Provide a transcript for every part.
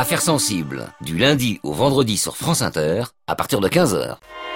Affaires sensibles, du lundi au vendredi sur France Inter, à partir de 15h.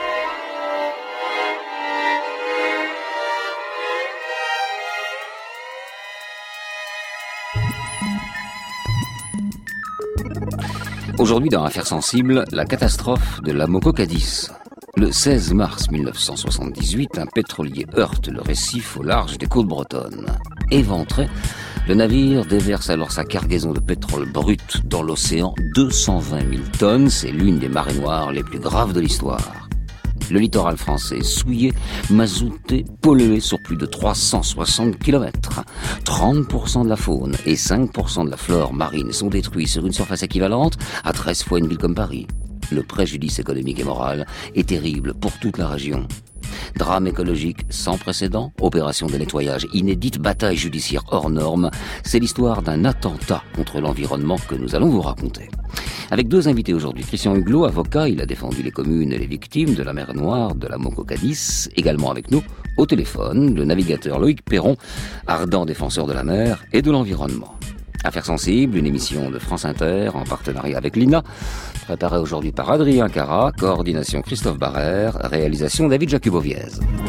Aujourd'hui dans Affaires sensibles, la catastrophe de la Moco Cadiz. Le 16 mars 1978, un pétrolier heurte le récif au large des côtes bretonnes. Éventré, le navire déverse alors sa cargaison de pétrole brut dans l'océan, 220 000 tonnes. C'est l'une des marées noires les plus graves de l'histoire. Le littoral français souillé, mazouté, pollué sur plus de 360 km. 30% de la faune et 5% de la flore marine sont détruits sur une surface équivalente à 13 fois une ville comme Paris. Le préjudice économique et moral est terrible pour toute la région. Drame écologique sans précédent, opération de nettoyage inédite, bataille judiciaire hors norme, c'est l'histoire d'un attentat contre l'environnement que nous allons vous raconter. Avec deux invités aujourd'hui, Christian Huglot, avocat, il a défendu les communes et les victimes de la mer Noire, de la Moco Cadiz. Également avec nous, au téléphone, le navigateur Loïc Perron, ardent défenseur de la mer et de l'environnement. Affaires sensibles, une émission de France Inter en partenariat avec l'INA, préparée aujourd'hui par Adrien Cara, coordination Christophe Barrère, réalisation David Jacuboviez.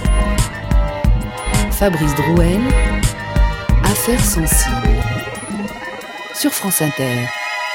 Fabrice Drouel, Affaires sensibles, sur France Inter.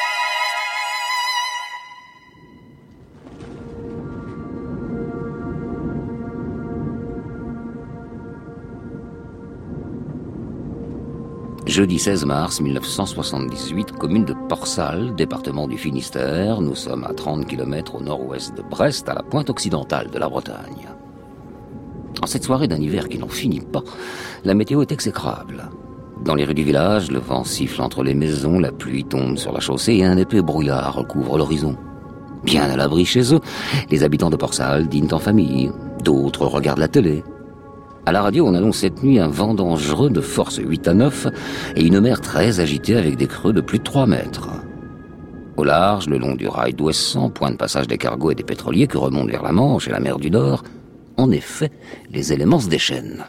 Jeudi 16 mars 1978, commune de Port-Salle, département du Finistère. Nous sommes à 30 km au nord-ouest de Brest, à la pointe occidentale de la Bretagne. En cette soirée d'un hiver qui n'en finit pas, la météo est exécrable. Dans les rues du village, le vent siffle entre les maisons, la pluie tombe sur la chaussée et un épais brouillard recouvre l'horizon. Bien à l'abri chez eux, les habitants de Port-Salle dînent en famille, d'autres regardent la télé. À la radio, on annonce cette nuit un vent dangereux de force 8 à 9 et une mer très agitée avec des creux de plus de 3 mètres. Au large, le long du rail d'Ouessant, point de passage des cargos et des pétroliers qui remontent vers la Manche et la mer du Nord, en effet, les éléments se déchaînent.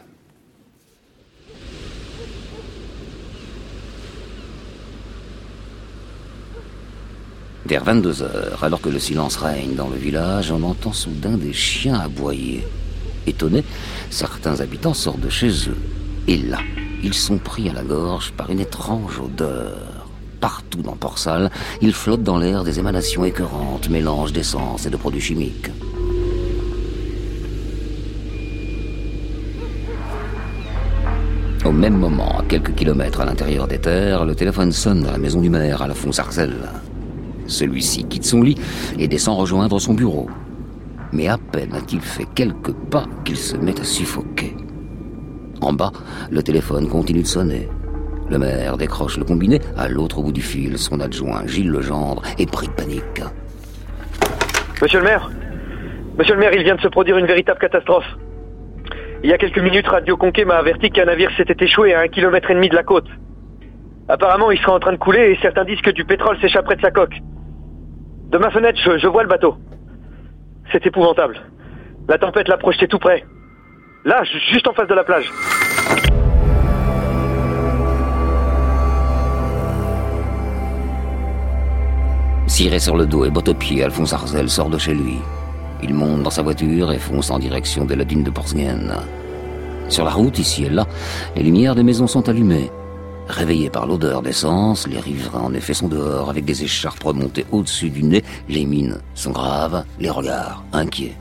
Vers 22h, alors que le silence règne dans le village, on entend soudain des chiens aboyer. Étonnés, certains habitants sortent de chez eux. Et là, ils sont pris à la gorge par une étrange odeur. Partout dans Port-Salle, il flotte dans l'air des émanations écœurantes, mélange d'essence et de produits chimiques. Au même moment, à quelques kilomètres à l'intérieur des terres, le téléphone sonne dans la maison du maire, à Alphonse Arzel. Celui-ci quitte son lit et descend rejoindre son bureau. Mais à peine a-t-il fait quelques pas qu'il se met à suffoquer. En bas, le téléphone continue de sonner. Le maire décroche le combiné. À l'autre bout du fil, son adjoint, Gilles Legendre, est pris de panique. Monsieur le maire, il vient de se produire une véritable catastrophe. Il y a quelques minutes, Radio Conquet m'a averti qu'un navire s'était échoué à 1,5 km de la côte. Apparemment, il serait en train de couler et certains disent que du pétrole s'échapperait de sa coque. De ma fenêtre, je vois le bateau. C'est épouvantable. La tempête l'a projeté tout près. Là, juste en face de la plage. Ciré sur le dos et botte aux pieds, Alphonse Arzel sort de chez lui. Il monte dans sa voiture et fonce en direction de la dune de Portsguen. Sur la route, ici et là, les lumières des maisons sont allumées. Réveillés par l'odeur d'essence, les riverains en effet sont dehors avec des écharpes remontées au-dessus du nez. Les mines sont graves, les regards inquiets.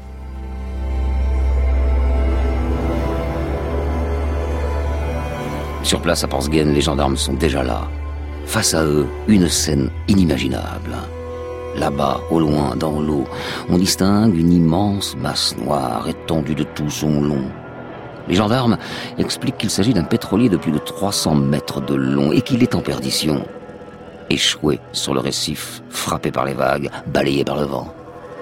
Sur place à Portsguen, les gendarmes sont déjà là. Face à eux, une scène inimaginable. Là-bas, au loin, dans l'eau, on distingue une immense masse noire étendue de tout son long. Les gendarmes expliquent qu'il s'agit d'un pétrolier de plus de 300 mètres de long et qu'il est en perdition. Échoué sur le récif, frappé par les vagues, balayé par le vent.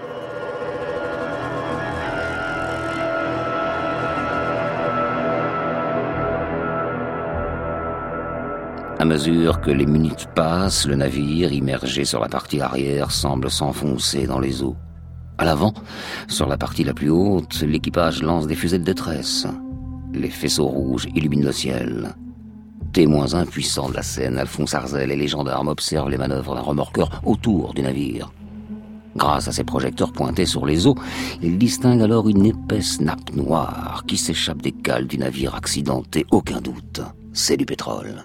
À mesure que les minutes passent, le navire, immergé sur la partie arrière, semble s'enfoncer dans les eaux. À l'avant, sur la partie la plus haute, l'équipage lance des fusées de détresse. Les faisceaux rouges illuminent le ciel. Témoins impuissants de la scène, Alphonse Arzel et les gendarmes observent les manœuvres d'un remorqueur autour du navire. Grâce à ses projecteurs pointés sur les eaux, ils distinguent alors une épaisse nappe noire qui s'échappe des cales du navire accidenté. Aucun doute, c'est du pétrole.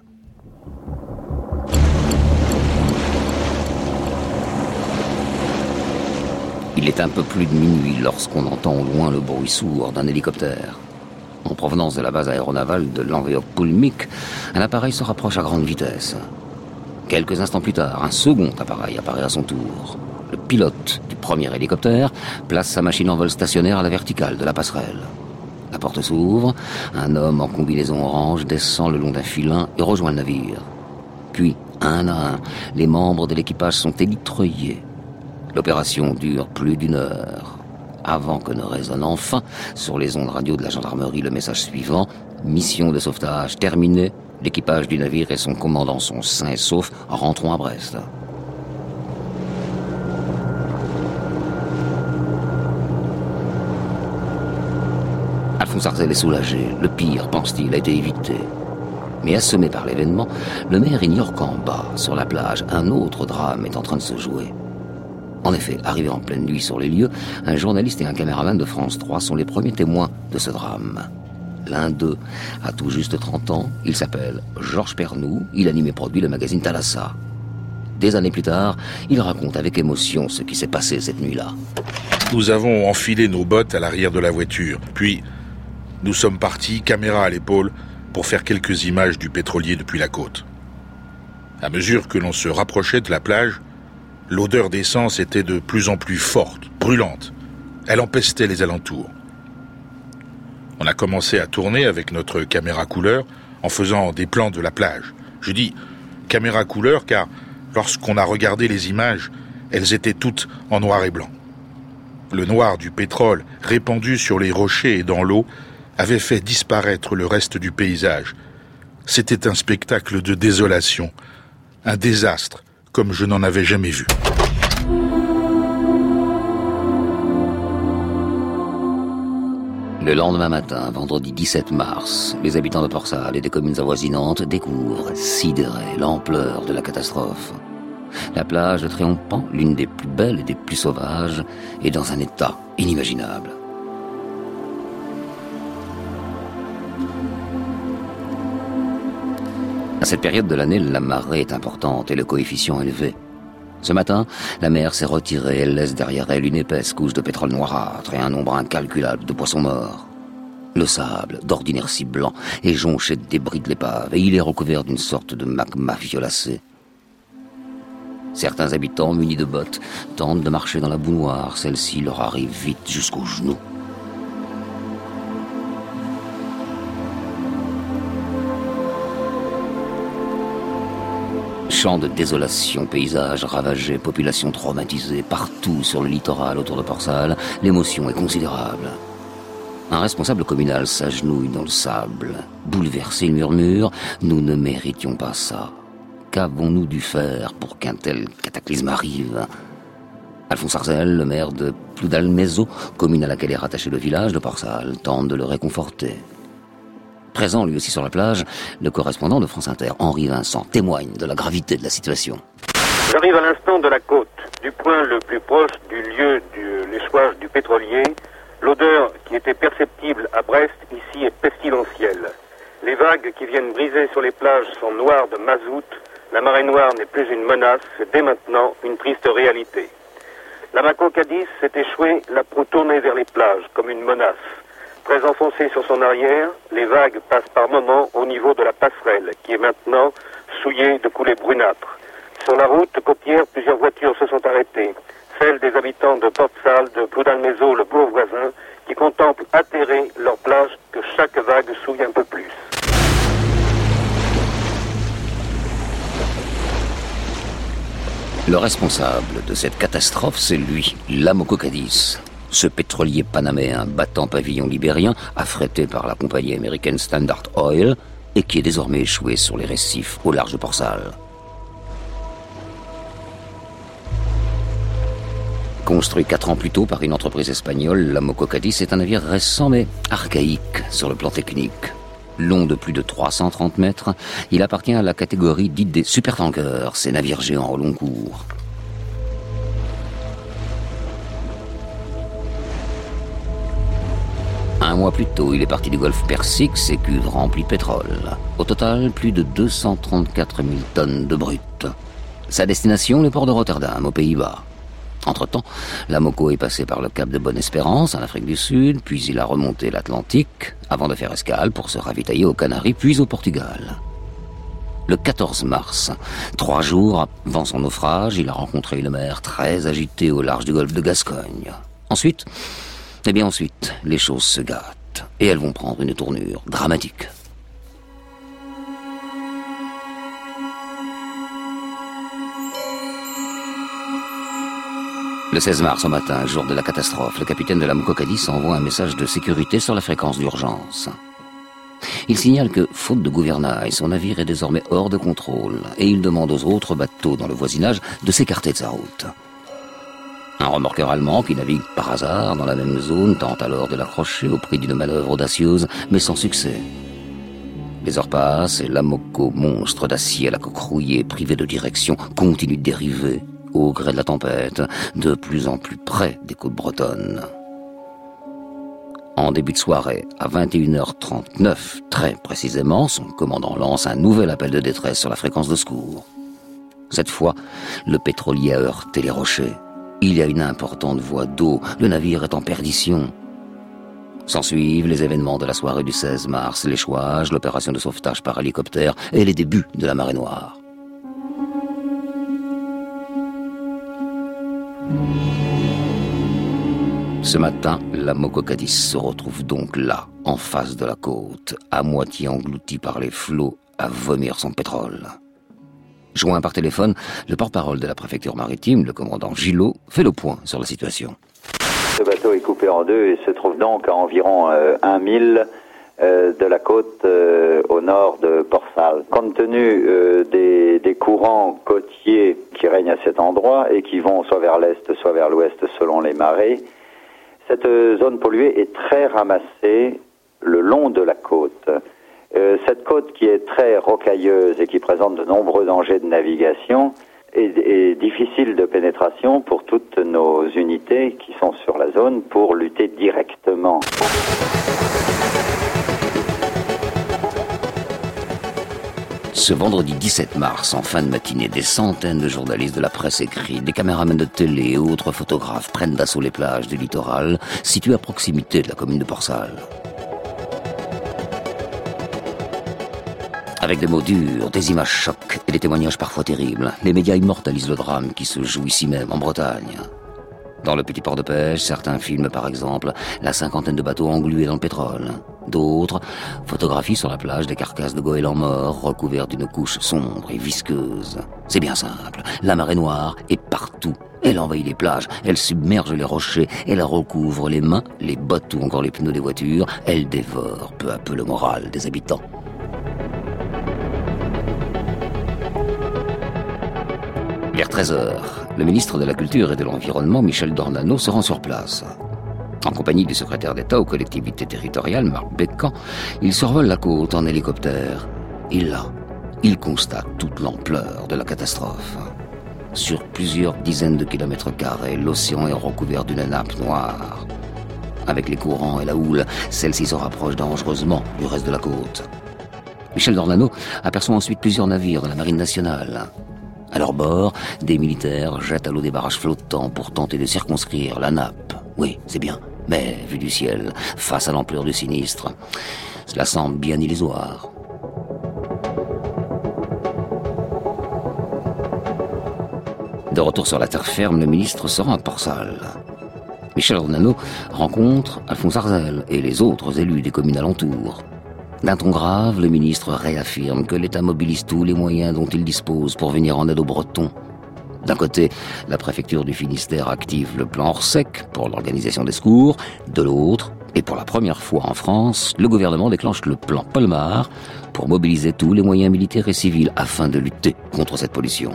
Il est un peu plus de minuit lorsqu'on entend au loin le bruit sourd d'un hélicoptère. En provenance de la base aéronavale de Langeoog-Pulmik, un appareil se rapproche à grande vitesse. Quelques instants plus tard, un second appareil apparaît à son tour. Le pilote du premier hélicoptère place sa machine en vol stationnaire à la verticale de la passerelle. La porte s'ouvre, un homme en combinaison orange descend le long d'un filin et rejoint le navire. Puis, un à un, les membres de l'équipage sont élitreillés. L'opération dure plus d'1 heure, avant que ne résonne enfin sur les ondes radio de la gendarmerie le message suivant: mission de sauvetage terminée, l'équipage du navire et son commandant sont sains et saufs, rentrons à Brest. Alphonse Arzel est soulagé, le pire, pense-t-il, a été évité. Mais assommé par l'événement, le maire ignore qu'en bas, sur la plage, un autre drame est en train de se jouer. En effet, arrivé en pleine nuit sur les lieux, un journaliste et un caméraman de France 3 sont les premiers témoins de ce drame. L'un d'eux a tout juste 30 ans, il s'appelle Georges Pernou, il anime et produit le magazine Thalassa. Des années plus tard, il raconte avec émotion ce qui s'est passé cette nuit-là. Nous avons enfilé nos bottes à l'arrière de la voiture, puis nous sommes partis, caméra à l'épaule, pour faire quelques images du pétrolier depuis la côte. À mesure que l'on se rapprochait de la plage, l'odeur d'essence était de plus en plus forte, brûlante. Elle empestait les alentours. On a commencé à tourner avec notre caméra couleur en faisant des plans de la plage. Je dis caméra couleur car lorsqu'on a regardé les images, elles étaient toutes en noir et blanc. Le noir du pétrole répandu sur les rochers et dans l'eau avait fait disparaître le reste du paysage. C'était un spectacle de désolation, un désastre comme je n'en avais jamais vu. Le lendemain matin, vendredi 17 mars, les habitants de Port-Salle et des communes avoisinantes découvrent, sidérés, l'ampleur de la catastrophe. La plage de Tréompan, l'une des plus belles et des plus sauvages, est dans un état inimaginable. À cette période de l'année, la marée est importante et le coefficient élevé. Ce matin, la mer s'est retirée, elle laisse derrière elle une épaisse couche de pétrole noirâtre et un nombre incalculable de poissons morts. Le sable, d'ordinaire si blanc, est jonché de débris de l'épave et il est recouvert d'une sorte de magma violacé. Certains habitants, munis de bottes, tentent de marcher dans la boue noire. Celle-ci leur arrive vite jusqu'aux genoux. Champs de désolation, paysages ravagés, population traumatisée, partout sur le littoral autour de Port-Salle, l'émotion est considérable. Un responsable communal s'agenouille dans le sable. Bouleversé, il murmure « Nous ne méritions pas ça. Qu'avons-nous dû faire pour qu'un tel cataclysme arrive ?» Alphonse Arzel, le maire de Ploudalmézeau, commune à laquelle est rattaché le village de Port-Salle, tente de le réconforter. Présent lui aussi sur la plage, le correspondant de France Inter, Henri Vincent, témoigne de la gravité de la situation. J'arrive à l'instant de la côte, du point le plus proche du lieu de l'échouage du pétrolier. L'odeur qui était perceptible à Brest ici est pestilentielle. Les vagues qui viennent briser sur les plages sont noires de mazout. La marée noire n'est plus une menace, c'est dès maintenant une triste réalité. La Mako Cadiz s'est échouée, la proue tournée vers les plages comme une menace. Très enfoncée sur son arrière, les vagues passent par moments au niveau de la passerelle, qui est maintenant souillée de coulées brunâtres. Sur la route côtière, plusieurs voitures se sont arrêtées. Celles des habitants de Port-Salle, de Ploudalmézeau, le bourg voisin, qui contemplent atterrés leur plage que chaque vague souille un peu plus. Le responsable de cette catastrophe, c'est lui, la Mako Cadiz. Ce pétrolier panaméen battant pavillon libérien, affrété par la compagnie américaine Standard Oil, et qui est désormais échoué sur les récifs au large de Port-Salle. Construit 4 ans plus tôt par une entreprise espagnole, la Mako Cadiz est un navire récent mais archaïque sur le plan technique. Long de plus de 330 mètres, il appartient à la catégorie dite des supertankers, ces navires géants au long cours. Un mois plus tôt, il est parti du golfe Persique, ses cuves remplies de pétrole. Au total, plus de 234 000 tonnes de brut. Sa destination, le port de Rotterdam, aux Pays-Bas. Entre-temps, la Moko est passée par le cap de Bonne-Espérance, en Afrique du Sud, puis il a remonté l'Atlantique, avant de faire escale pour se ravitailler aux Canaries, puis au Portugal. Le 14 mars, 3 jours avant son naufrage, il a rencontré une mer très agitée au large du golfe de Gascogne. Ensuite, les choses se gâtent, et elles vont prendre une tournure dramatique. Le 16 mars au matin, jour de la catastrophe, le capitaine de la Moko Cadiz envoie un message de sécurité sur la fréquence d'urgence. Il signale que, faute de gouvernail, son navire est désormais hors de contrôle et il demande aux autres bateaux dans le voisinage de s'écarter de sa route. Un remorqueur allemand qui navigue par hasard dans la même zone tente alors de l'accrocher au prix d'une manœuvre audacieuse, mais sans succès. Les heures passent et la Moko, monstre d'acier à la coque rouillée, privé de direction, continue de dériver au gré de la tempête, de plus en plus près des côtes bretonnes. En début de soirée, à 21h39, très précisément, son commandant lance un nouvel appel de détresse sur la fréquence de secours. Cette fois, le pétrolier a heurté les rochers. Il y a une importante voie d'eau, le navire est en perdition. S'ensuivent les événements de la soirée du 16 mars, l'échouage, l'opération de sauvetage par hélicoptère et les débuts de la marée noire. Ce matin, la Moko Cadiz se retrouve donc là, en face de la côte, à moitié engloutie par les flots, à vomir son pétrole. Joint par téléphone, le porte-parole de la préfecture maritime, le commandant Gillot, fait le point sur la situation. Ce bateau est coupé en deux et se trouve donc à environ 1 mille de la côte au nord de Port-Salle. Compte tenu des courants côtiers qui règnent à cet endroit et qui vont soit vers l'est, soit vers l'ouest selon les marées, cette zone polluée est très ramassée le long de la côte. Cette côte qui est très rocailleuse et qui présente de nombreux dangers de navigation est difficile de pénétration pour toutes nos unités qui sont sur la zone pour lutter directement. Ce vendredi 17 mars, en fin de matinée, des centaines de journalistes de la presse écrite, des caméramans de télé et autres photographes prennent d'assaut les plages du littoral situées à proximité de la commune de Port-Salle. Avec des mots durs, des images chocs et des témoignages parfois terribles, les médias immortalisent le drame qui se joue ici même, en Bretagne. Dans le petit port de pêche, certains filment par exemple la cinquantaine de bateaux englués dans le pétrole. D'autres photographient sur la plage des carcasses de goélands morts recouverts d'une couche sombre et visqueuse. C'est bien simple, la marée noire est partout. Elle envahit les plages, elle submerge les rochers, elle recouvre les mains, les bottes ou encore les pneus des voitures. Elle dévore peu à peu le moral des habitants. Vers 13h, le ministre de la Culture et de l'Environnement, Michel Dornano, se rend sur place. En compagnie du secrétaire d'État aux collectivités territoriales, Marc Bécan, il survole la côte en hélicoptère. Et là, il constate toute l'ampleur de la catastrophe. Sur plusieurs dizaines de kilomètres carrés, l'océan est recouvert d'une nappe noire. Avec les courants et la houle, celle-ci se rapproche dangereusement du reste de la côte. Michel Dornano aperçoit ensuite plusieurs navires de la Marine nationale. À leur bord, des militaires jettent à l'eau des barrages flottants pour tenter de circonscrire la nappe. Oui, c'est bien, mais vu du ciel, face à l'ampleur du sinistre, cela semble bien illusoire. De retour sur la terre ferme, le ministre se rend à Port-Salle. Michel Dornano rencontre Alphonse Arzel et les autres élus des communes alentours. D'un ton grave, le ministre réaffirme que l'État mobilise tous les moyens dont il dispose pour venir en aide aux Bretons. D'un côté, la préfecture du Finistère active le plan Orsec pour l'organisation des secours. De l'autre, et pour la première fois en France, le gouvernement déclenche le plan Polmar pour mobiliser tous les moyens militaires et civils afin de lutter contre cette pollution.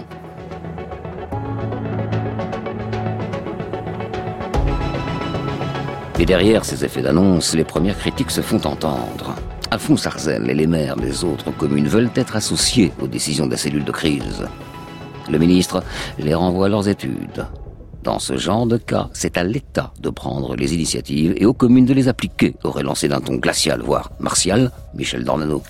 Et derrière ces effets d'annonce, les premières critiques se font entendre. Alphonse Arzel et les maires des autres communes veulent être associés aux décisions de la cellule de crise. Le ministre les renvoie à leurs études. Dans ce genre de cas, c'est à l'État de prendre les initiatives et aux communes de les appliquer, aurait lancé d'un ton glacial, voire martial, Michel Dornano.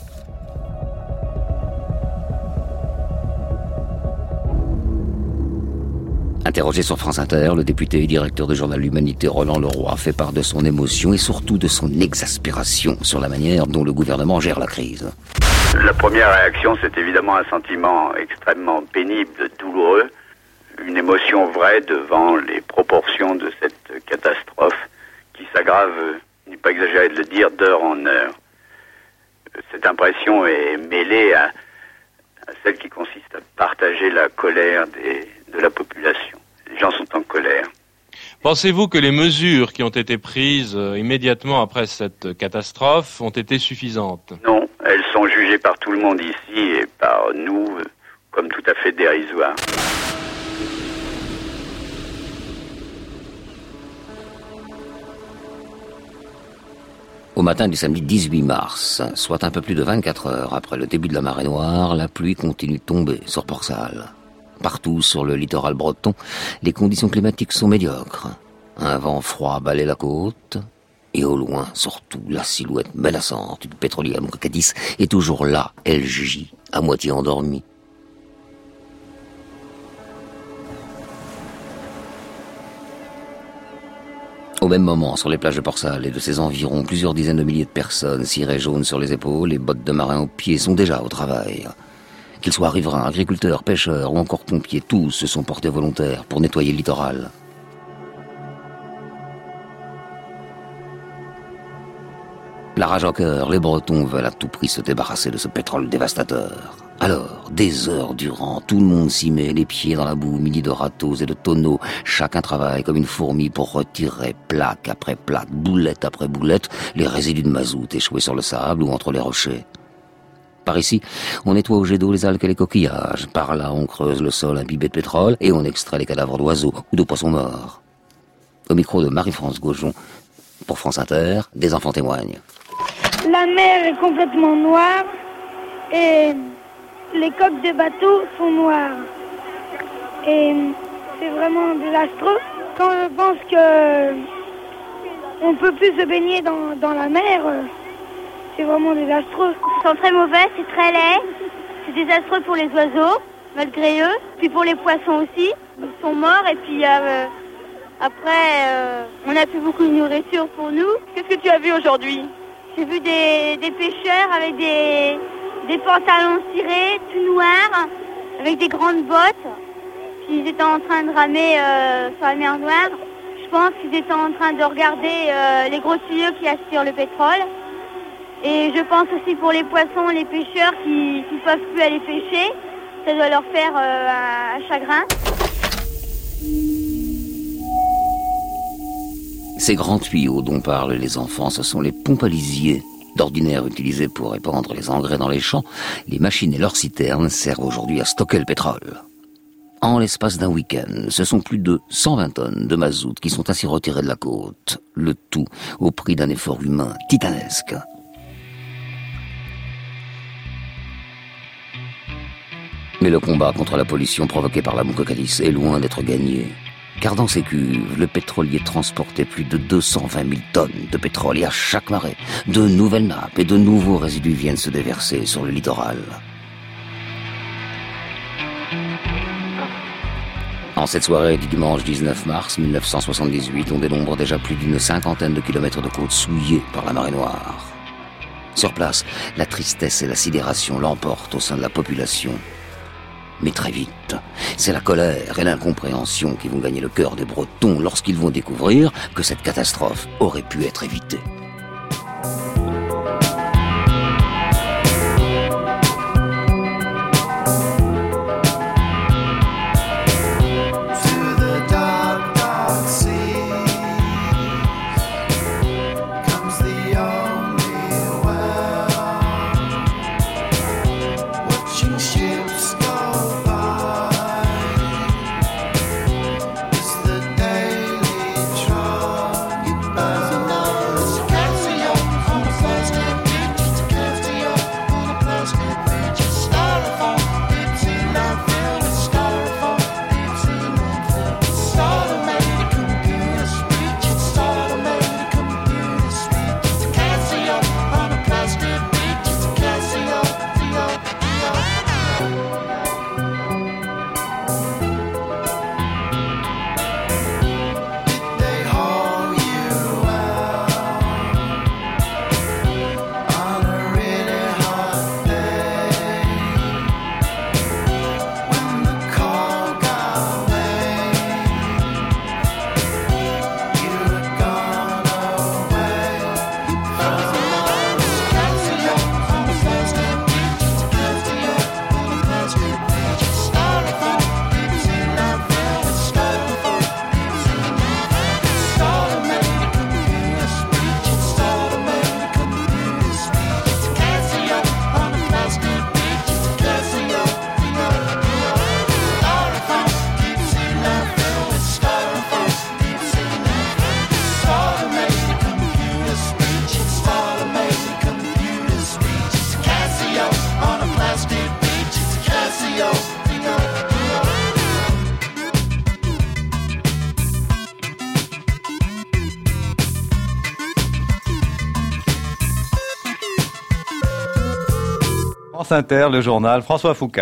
Interrogé sur France Inter, le député et directeur du journal L'Humanité Roland Leroy fait part de son émotion et surtout de son exaspération sur la manière dont le gouvernement gère la crise. La première réaction, c'est évidemment un sentiment extrêmement pénible, douloureux, une émotion vraie devant les proportions de cette catastrophe qui s'aggrave, il n'est pas exagéré de le dire, d'heure en heure. Cette impression est mêlée à celle qui consiste à partager la colère de la population. Les gens sont en colère. Pensez-vous que les mesures qui ont été prises immédiatement après cette catastrophe ont été suffisantes? Non, elles sont jugées par tout le monde ici et par nous comme tout à fait dérisoires. Au matin du samedi 18 mars, soit un peu plus de 24 heures après le début de la marée noire, la pluie continue de tomber sur Port-Salle. Partout sur le littoral breton, les conditions climatiques sont médiocres. Un vent froid balaie la côte, et au loin, surtout, la silhouette menaçante du pétrolier à Montcadis est toujours là, elle gît, à moitié endormie. Au même moment, sur les plages de Port-Salle et de ses environs, plusieurs dizaines de milliers de personnes, cirés jaunes sur les épaules et bottes de marin aux pieds, sont déjà au travail. Qu'ils soient riverains, agriculteurs, pêcheurs ou encore pompiers, tous se sont portés volontaires pour nettoyer le littoral. La rage au cœur, les Bretons veulent à tout prix se débarrasser de ce pétrole dévastateur. Alors, des heures durant, tout le monde s'y met, les pieds dans la boue, munis de râteaux et de tonneaux. Chacun travaille comme une fourmi pour retirer plaque après plaque, boulette après boulette, les résidus de mazout échoués sur le sable ou entre les rochers. Par ici, on nettoie au jet d'eau les algues et les coquillages. Par là, on creuse le sol imbibé de pétrole et on extrait les cadavres d'oiseaux ou de poissons morts. Au micro de Marie-France Gaujon, pour France Inter, des enfants témoignent. La mer est complètement noire et les coques des bateaux sont noires. Et c'est vraiment désastreux. Quand je pense que on peut plus se baigner dans la mer, c'est vraiment désastreux. Ça sent très mauvais, c'est très laid. C'est désastreux pour les oiseaux, malgré eux. Puis pour les poissons aussi. Ils sont morts et puis après, on n'a plus beaucoup de nourriture pour nous. Qu'est-ce que tu as vu aujourd'hui? J'ai vu des pêcheurs avec des pantalons cirés, tout noirs, avec des grandes bottes. Puis ils étaient en train de ramer sur la mer Noire. Je pense qu'ils étaient en train de regarder les gros tuyaux qui aspirent le pétrole. Et je pense aussi pour les poissons, les pêcheurs qui ne peuvent plus aller pêcher. Ça doit leur faire un chagrin. Ces grands tuyaux dont parlent les enfants, ce sont les pompes à lisier, d'ordinaire utilisées pour répandre les engrais dans les champs. Les machines et leurs citernes servent aujourd'hui à stocker le pétrole. En l'espace d'un week-end, ce sont plus de 120 tonnes de mazout qui sont ainsi retirées de la côte. Le tout au prix d'un effort humain titanesque. Mais le combat contre la pollution provoquée par la Montcadis est loin d'être gagné. Car dans ces cuves, le pétrolier transportait plus de 220 000 tonnes de pétrole et à chaque marée, de nouvelles nappes et de nouveaux résidus viennent se déverser sur le littoral. En cette soirée du dimanche 19 mars 1978, on dénombre déjà plus d'une cinquantaine de kilomètres de côtes souillées par la marée noire. Sur place, la tristesse et la sidération l'emportent au sein de la population. Mais très vite, c'est la colère et l'incompréhension qui vont gagner le cœur des Bretons lorsqu'ils vont découvrir que cette catastrophe aurait pu être évitée. Sky France Inter, le journal François Foucault.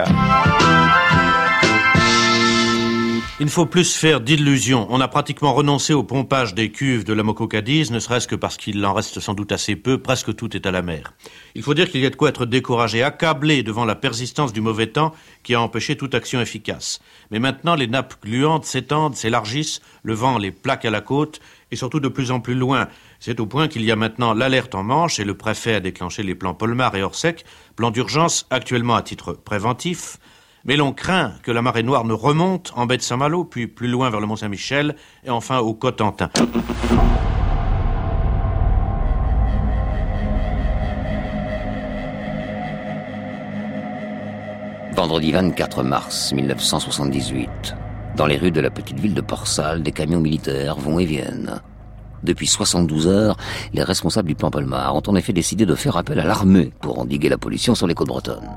Il ne faut plus se faire d'illusions. On a pratiquement renoncé au pompage des cuves de la Moco-Cadiz, ne serait-ce que parce qu'il en reste sans doute assez peu, presque tout est à la mer. Il faut dire qu'il y a de quoi être découragé, accablé devant la persistance du mauvais temps qui a empêché toute action efficace. Mais maintenant, les nappes gluantes s'étendent, s'élargissent, le vent les plaque à la côte, et surtout de plus en plus loin. C'est au point qu'il y a maintenant l'alerte en Manche et le préfet a déclenché les plans Polmar et Orsec, plans d'urgence actuellement à titre préventif. Mais l'on craint que la marée noire ne remonte en baie de Saint-Malo, puis plus loin vers le Mont-Saint-Michel, et enfin au Cotentin. Vendredi 24 mars 1978, dans les rues de la petite ville de Port-Salle, des camions militaires vont et viennent. Depuis 72 heures, les responsables du plan Polmar ont en effet décidé de faire appel à l'armée pour endiguer la pollution sur les côtes bretonnes.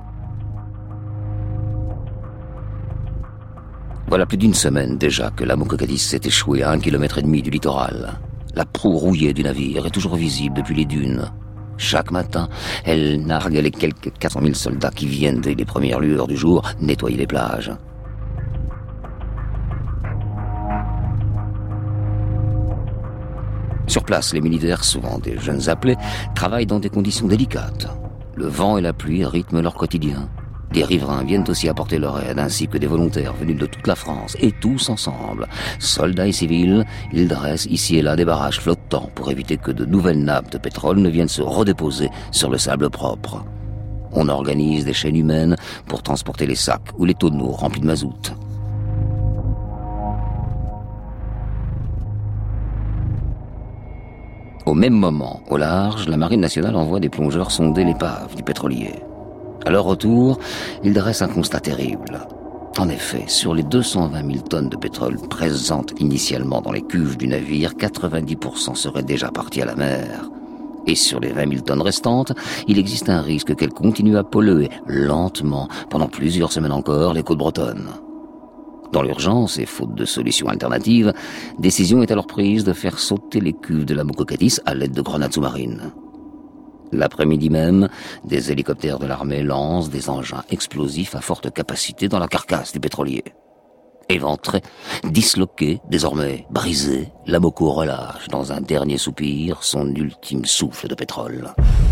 Voilà plus d'une semaine déjà que la Moco-Cadiz s'est échouée à 1,5 km du littoral. La proue rouillée du navire est toujours visible depuis les dunes. Chaque matin, elle nargue les quelques 400 000 soldats qui viennent dès les premières lueurs du jour nettoyer les plages. Sur place, les militaires, souvent des jeunes appelés, travaillent dans des conditions délicates. Le vent et la pluie rythment leur quotidien. Des riverains viennent aussi apporter leur aide, ainsi que des volontaires venus de toute la France. Et tous ensemble, soldats et civils, ils dressent ici et là des barrages flottants pour éviter que de nouvelles nappes de pétrole ne viennent se redéposer sur le sable propre. On organise des chaînes humaines pour transporter les sacs ou les tonneaux remplis de mazout. Au même moment, au large, la Marine nationale envoie des plongeurs sonder l'épave du pétrolier. À leur retour, ils dressent un constat terrible. En effet, sur les 220 000 tonnes de pétrole présentes initialement dans les cuves du navire, 90% seraient déjà partis à la mer. Et sur les 20 000 tonnes restantes, il existe un risque qu'elles continuent à polluer lentement, pendant plusieurs semaines encore, les côtes bretonnes. Dans l'urgence, et faute de solution alternative, décision est alors prise de faire sauter les cuves de la Moco-Cadiz à l'aide de grenades sous-marines. L'après-midi même, des hélicoptères de l'armée lancent des engins explosifs à forte capacité dans la carcasse du pétrolier. Éventré, disloqué, désormais brisé, la Moco relâche dans un dernier soupir son ultime souffle de pétrole.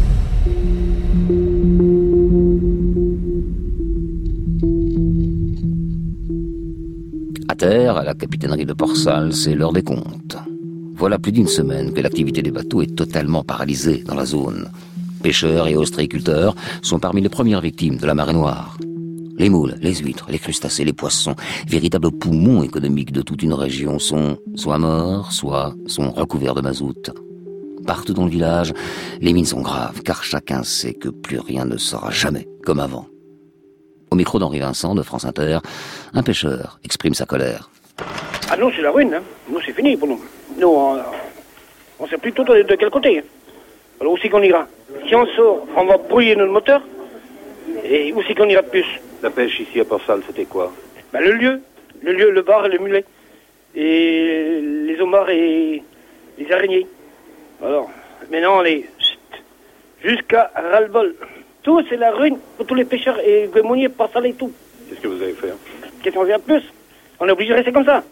À terre, à la capitainerie de Port-Salle, c'est l'heure des comptes. Voilà plus d'une semaine que l'activité des bateaux est totalement paralysée dans la zone. Pêcheurs et ostréiculteurs sont parmi les premières victimes de la marée noire. Les moules, les huîtres, les crustacés, les poissons, véritables poumons économiques de toute une région, sont soit morts, soit sont recouverts de mazout. Partout dans le village, les mines sont graves, car chacun sait que plus rien ne sera jamais comme avant. Au micro d'Henri Vincent de France Inter, un pêcheur exprime sa colère. Ah non, c'est la ruine, hein. Nous, c'est fini pour nous. Nous, on sait plutôt de quel côté. Alors, où c'est qu'on ira? Si on sort, on va brouiller notre moteur. Et où c'est qu'on ira de plus? La pêche ici à Port-Salle, c'était quoi? Le lieu, le bar et le mulet. Et les homards et les araignées. Alors, maintenant, jusqu'à ras-le-bol. Tout, c'est la ruine pour tous les pêcheurs et guémoniers, Port-Salle et tout. Qu'est-ce que vous avez fait? Qu'est-ce qu'on fait de plus? On est obligé de rester comme ça.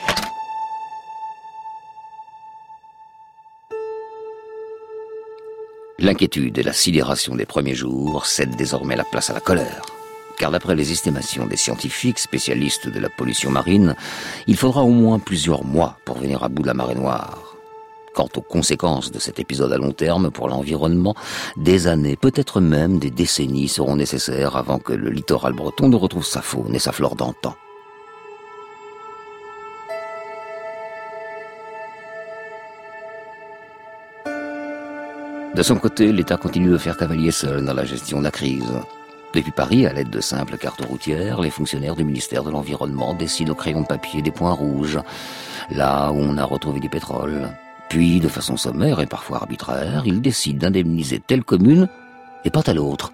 L'inquiétude et la sidération des premiers jours cèdent désormais la place à la colère. Car d'après les estimations des scientifiques spécialistes de la pollution marine, il faudra au moins plusieurs mois pour venir à bout de la marée noire. Quant aux conséquences de cet épisode à long terme pour l'environnement, des années, peut-être même des décennies seront nécessaires avant que le littoral breton ne retrouve sa faune et sa flore d'antan. De son côté, l'État continue de faire cavalier seul dans la gestion de la crise. Depuis Paris, à l'aide de simples cartes routières, les fonctionnaires du ministère de l'Environnement dessinent au crayon de papier des points rouges, là où on a retrouvé du pétrole. Puis, de façon sommaire et parfois arbitraire, ils décident d'indemniser telle commune et pas telle autre.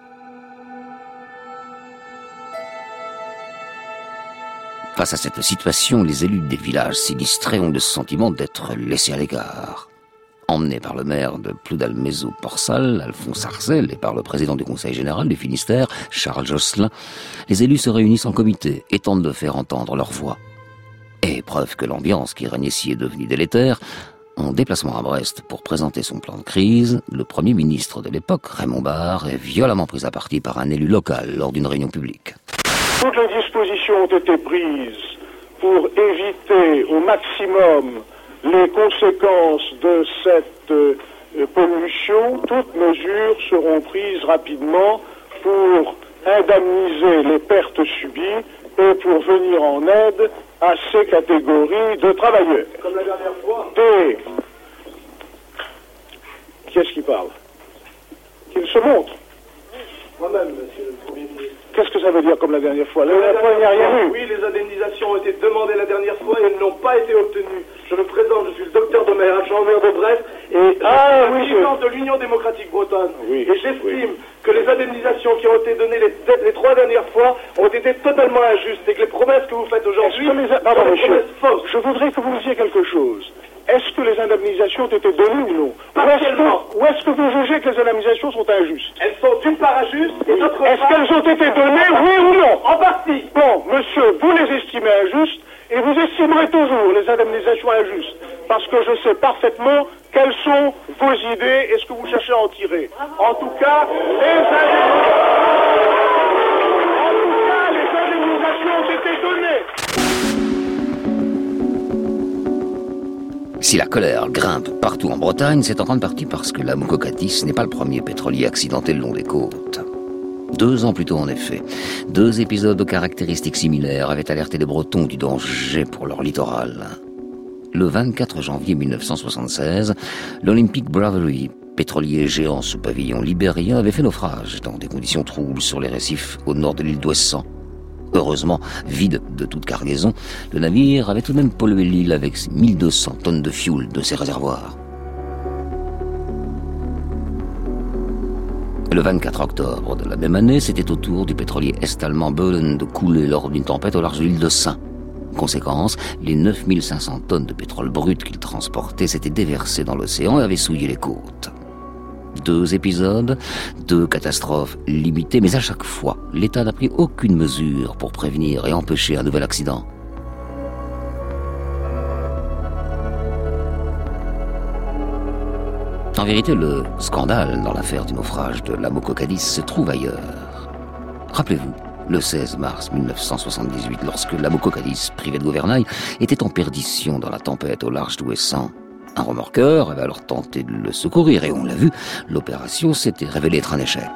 Face à cette situation, les élus des villages sinistrés ont le sentiment d'être laissés à l'écart. Emmenés par le maire de Ploudalmézeau-Porsal, Alphonse Arcel, et par le président du Conseil général du Finistère, Charles Josselin, les élus se réunissent en comité et tentent de faire entendre leur voix. Et preuve que l'ambiance qui règne ici est devenue délétère, en déplacement à Brest pour présenter son plan de crise, le Premier ministre de l'époque, Raymond Barre, est violemment pris à partie par un élu local lors d'une réunion publique. Toutes les dispositions ont été prises pour éviter au maximum les conséquences de cette pollution. Toutes mesures seront prises rapidement pour indemniser les pertes subies et pour venir en aide à ces catégories de travailleurs. Comme la dernière fois. Qui est-ce qui parle? Qu'il se montre. Moi-même, monsieur le Premier ministre. Qu'est-ce que ça veut dire comme la dernière fois? La dernière fois, il n'y a rien eu. Oui, les indemnisations ont été demandées la dernière fois et elles n'ont pas été obtenues. Je me présente, je suis le docteur Domer, adjoint-maire de Brest et président de l'Union démocratique bretonne. Oui, et j'estime que les indemnisations qui ont été données les 3 dernières fois ont été totalement injustes et que les promesses que vous faites aujourd'hui sont des promesses fausses. Je voudrais que vous me disiez quelque chose. Est-ce que les indemnisations ont été données ou non? Partiellement. Ou est-ce que vous jugez que les indemnisations sont injustes? Elles sont d'une part injustes et d'autre part... Est-ce qu'elles ont été données, oui ou non? En partie. Bon, monsieur, vous les estimez injustes et vous estimerez toujours les indemnisations injustes. Parce que je sais parfaitement quelles sont vos idées et ce que vous cherchez à en tirer. En tout cas, les indemnisations ont été données. Si la colère grimpe partout en Bretagne, c'est en grande partie parce que la Moco-Cadiz n'est pas le premier pétrolier accidenté le long des côtes. 2 ans plus tôt, en effet, 2 épisodes aux caractéristiques similaires avaient alerté les Bretons du danger pour leur littoral. Le 24 janvier 1976, l'Olympic Bravery, pétrolier géant sous pavillon libérien, avait fait naufrage dans des conditions troubles sur les récifs au nord de l'île d'Ouessant. Heureusement, vide de toute cargaison, le navire avait tout de même pollué l'île avec 1200 tonnes de fioul de ses réservoirs. Le 24 octobre de la même année, c'était au tour du pétrolier est-allemand Böhlen de couler lors d'une tempête au large de l'île de Saint. Conséquence, les 9500 tonnes de pétrole brut qu'il transportait s'étaient déversées dans l'océan et avaient souillé les côtes. 2 épisodes, 2 catastrophes limitées, mais à chaque fois, l'État n'a pris aucune mesure pour prévenir et empêcher un nouvel accident. En vérité, le scandale dans l'affaire du naufrage de la Moco-Cadiz se trouve ailleurs. Rappelez-vous, le 16 mars 1978, lorsque la Moco-Cadiz, privée de gouvernail, était en perdition dans la tempête au large d'Ouessant. Un remorqueur avait alors tenté de le secourir et on l'a vu, l'opération s'était révélée être un échec.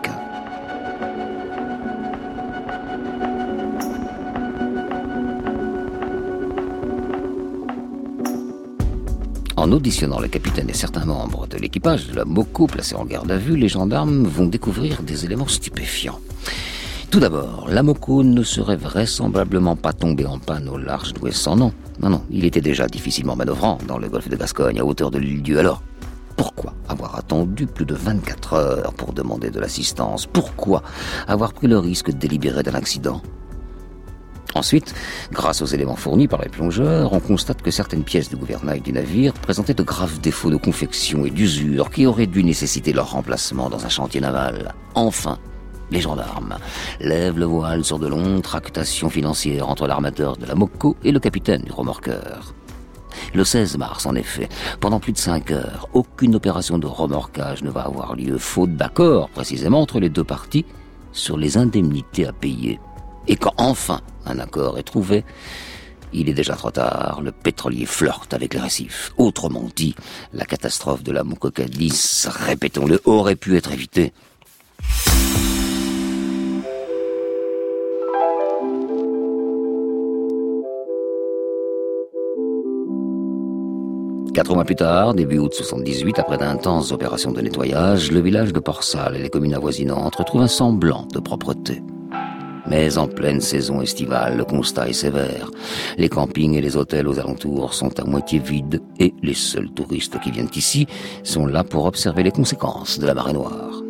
En auditionnant le capitaine et certains membres de l'équipage de la Moco placés en garde à vue, les gendarmes vont découvrir des éléments stupéfiants. Tout d'abord, la Moco ne serait vraisemblablement pas tombé en panne au large d'Ouessant, non. Non, il était déjà difficilement manœuvrant dans le golfe de Gascogne, à hauteur de l'île Dieu. Alors, pourquoi avoir attendu plus de 24 heures pour demander de l'assistance? Pourquoi avoir pris le risque délibéré d'un accident? Ensuite, grâce aux éléments fournis par les plongeurs, on constate que certaines pièces du gouvernail du navire présentaient de graves défauts de confection et d'usure qui auraient dû nécessiter leur remplacement dans un chantier naval. Enfin, les gendarmes lèvent le voile sur de longues tractations financières entre l'armateur de la Moco et le capitaine du remorqueur. Le 16 mars, en effet, pendant plus de 5 heures, aucune opération de remorquage ne va avoir lieu, faute d'accord, précisément, entre les 2 parties sur les indemnités à payer. Et quand enfin un accord est trouvé, il est déjà trop tard, le pétrolier flirte avec les récifs. Autrement dit, la catastrophe de la Moco-Cadiz, répétons-le, aurait pu être évitée. Quatre mois plus tard, début août 78, après d'intenses opérations de nettoyage, le village de Porsal et les communes avoisinantes retrouvent un semblant de propreté. Mais en pleine saison estivale, le constat est sévère. Les campings et les hôtels aux alentours sont à moitié vides et les seuls touristes qui viennent ici sont là pour observer les conséquences de la marée noire.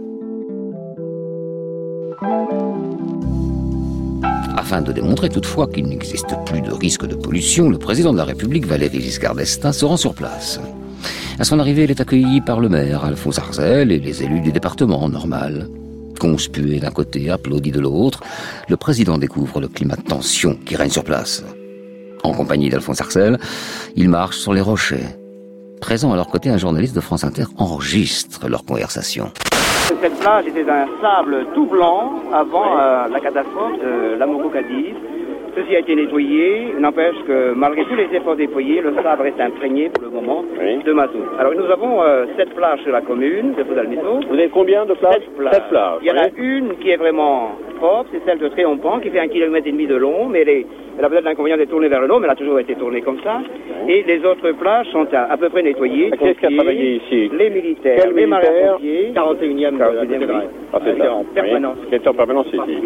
Afin de démontrer toutefois qu'il n'existe plus de risque de pollution, le président de la République, Valéry Giscard d'Estaing, se rend sur place. À son arrivée, elle est accueillie par le maire, Alphonse Arzel, et les élus du département, normal. Conspué d'un côté, applaudi de l'autre, le président découvre le climat de tension qui règne sur place. En compagnie d'Alphonse Arzel, il marche sur les rochers. Présent à leur côté, un journaliste de France Inter enregistre leur conversation. Cette plage était d'un sable tout blanc avant la catastrophe de la Moco-Cadiz. Ceci a été nettoyé, n'empêche que malgré tous les efforts déployés, le sable reste imprégné pour le moment de mazout. Alors nous avons 7 plages sur la commune de Faux-Almesso. Vous avez combien de plages? 7 plages. Il y en a une qui est vraiment propre, c'est celle de Tréompan, qui fait 1,5 km de long, mais elle a peut-être l'inconvénient d'être tournée vers le haut, mais elle a toujours été tournée comme ça. Et les autres plages sont à peu près nettoyées. Qu'est-ce qui a travaillé ici? Les militaires, les marins-pompiers, 41e de Ah, c'est ça. en permanence. Qui est en permanence ici.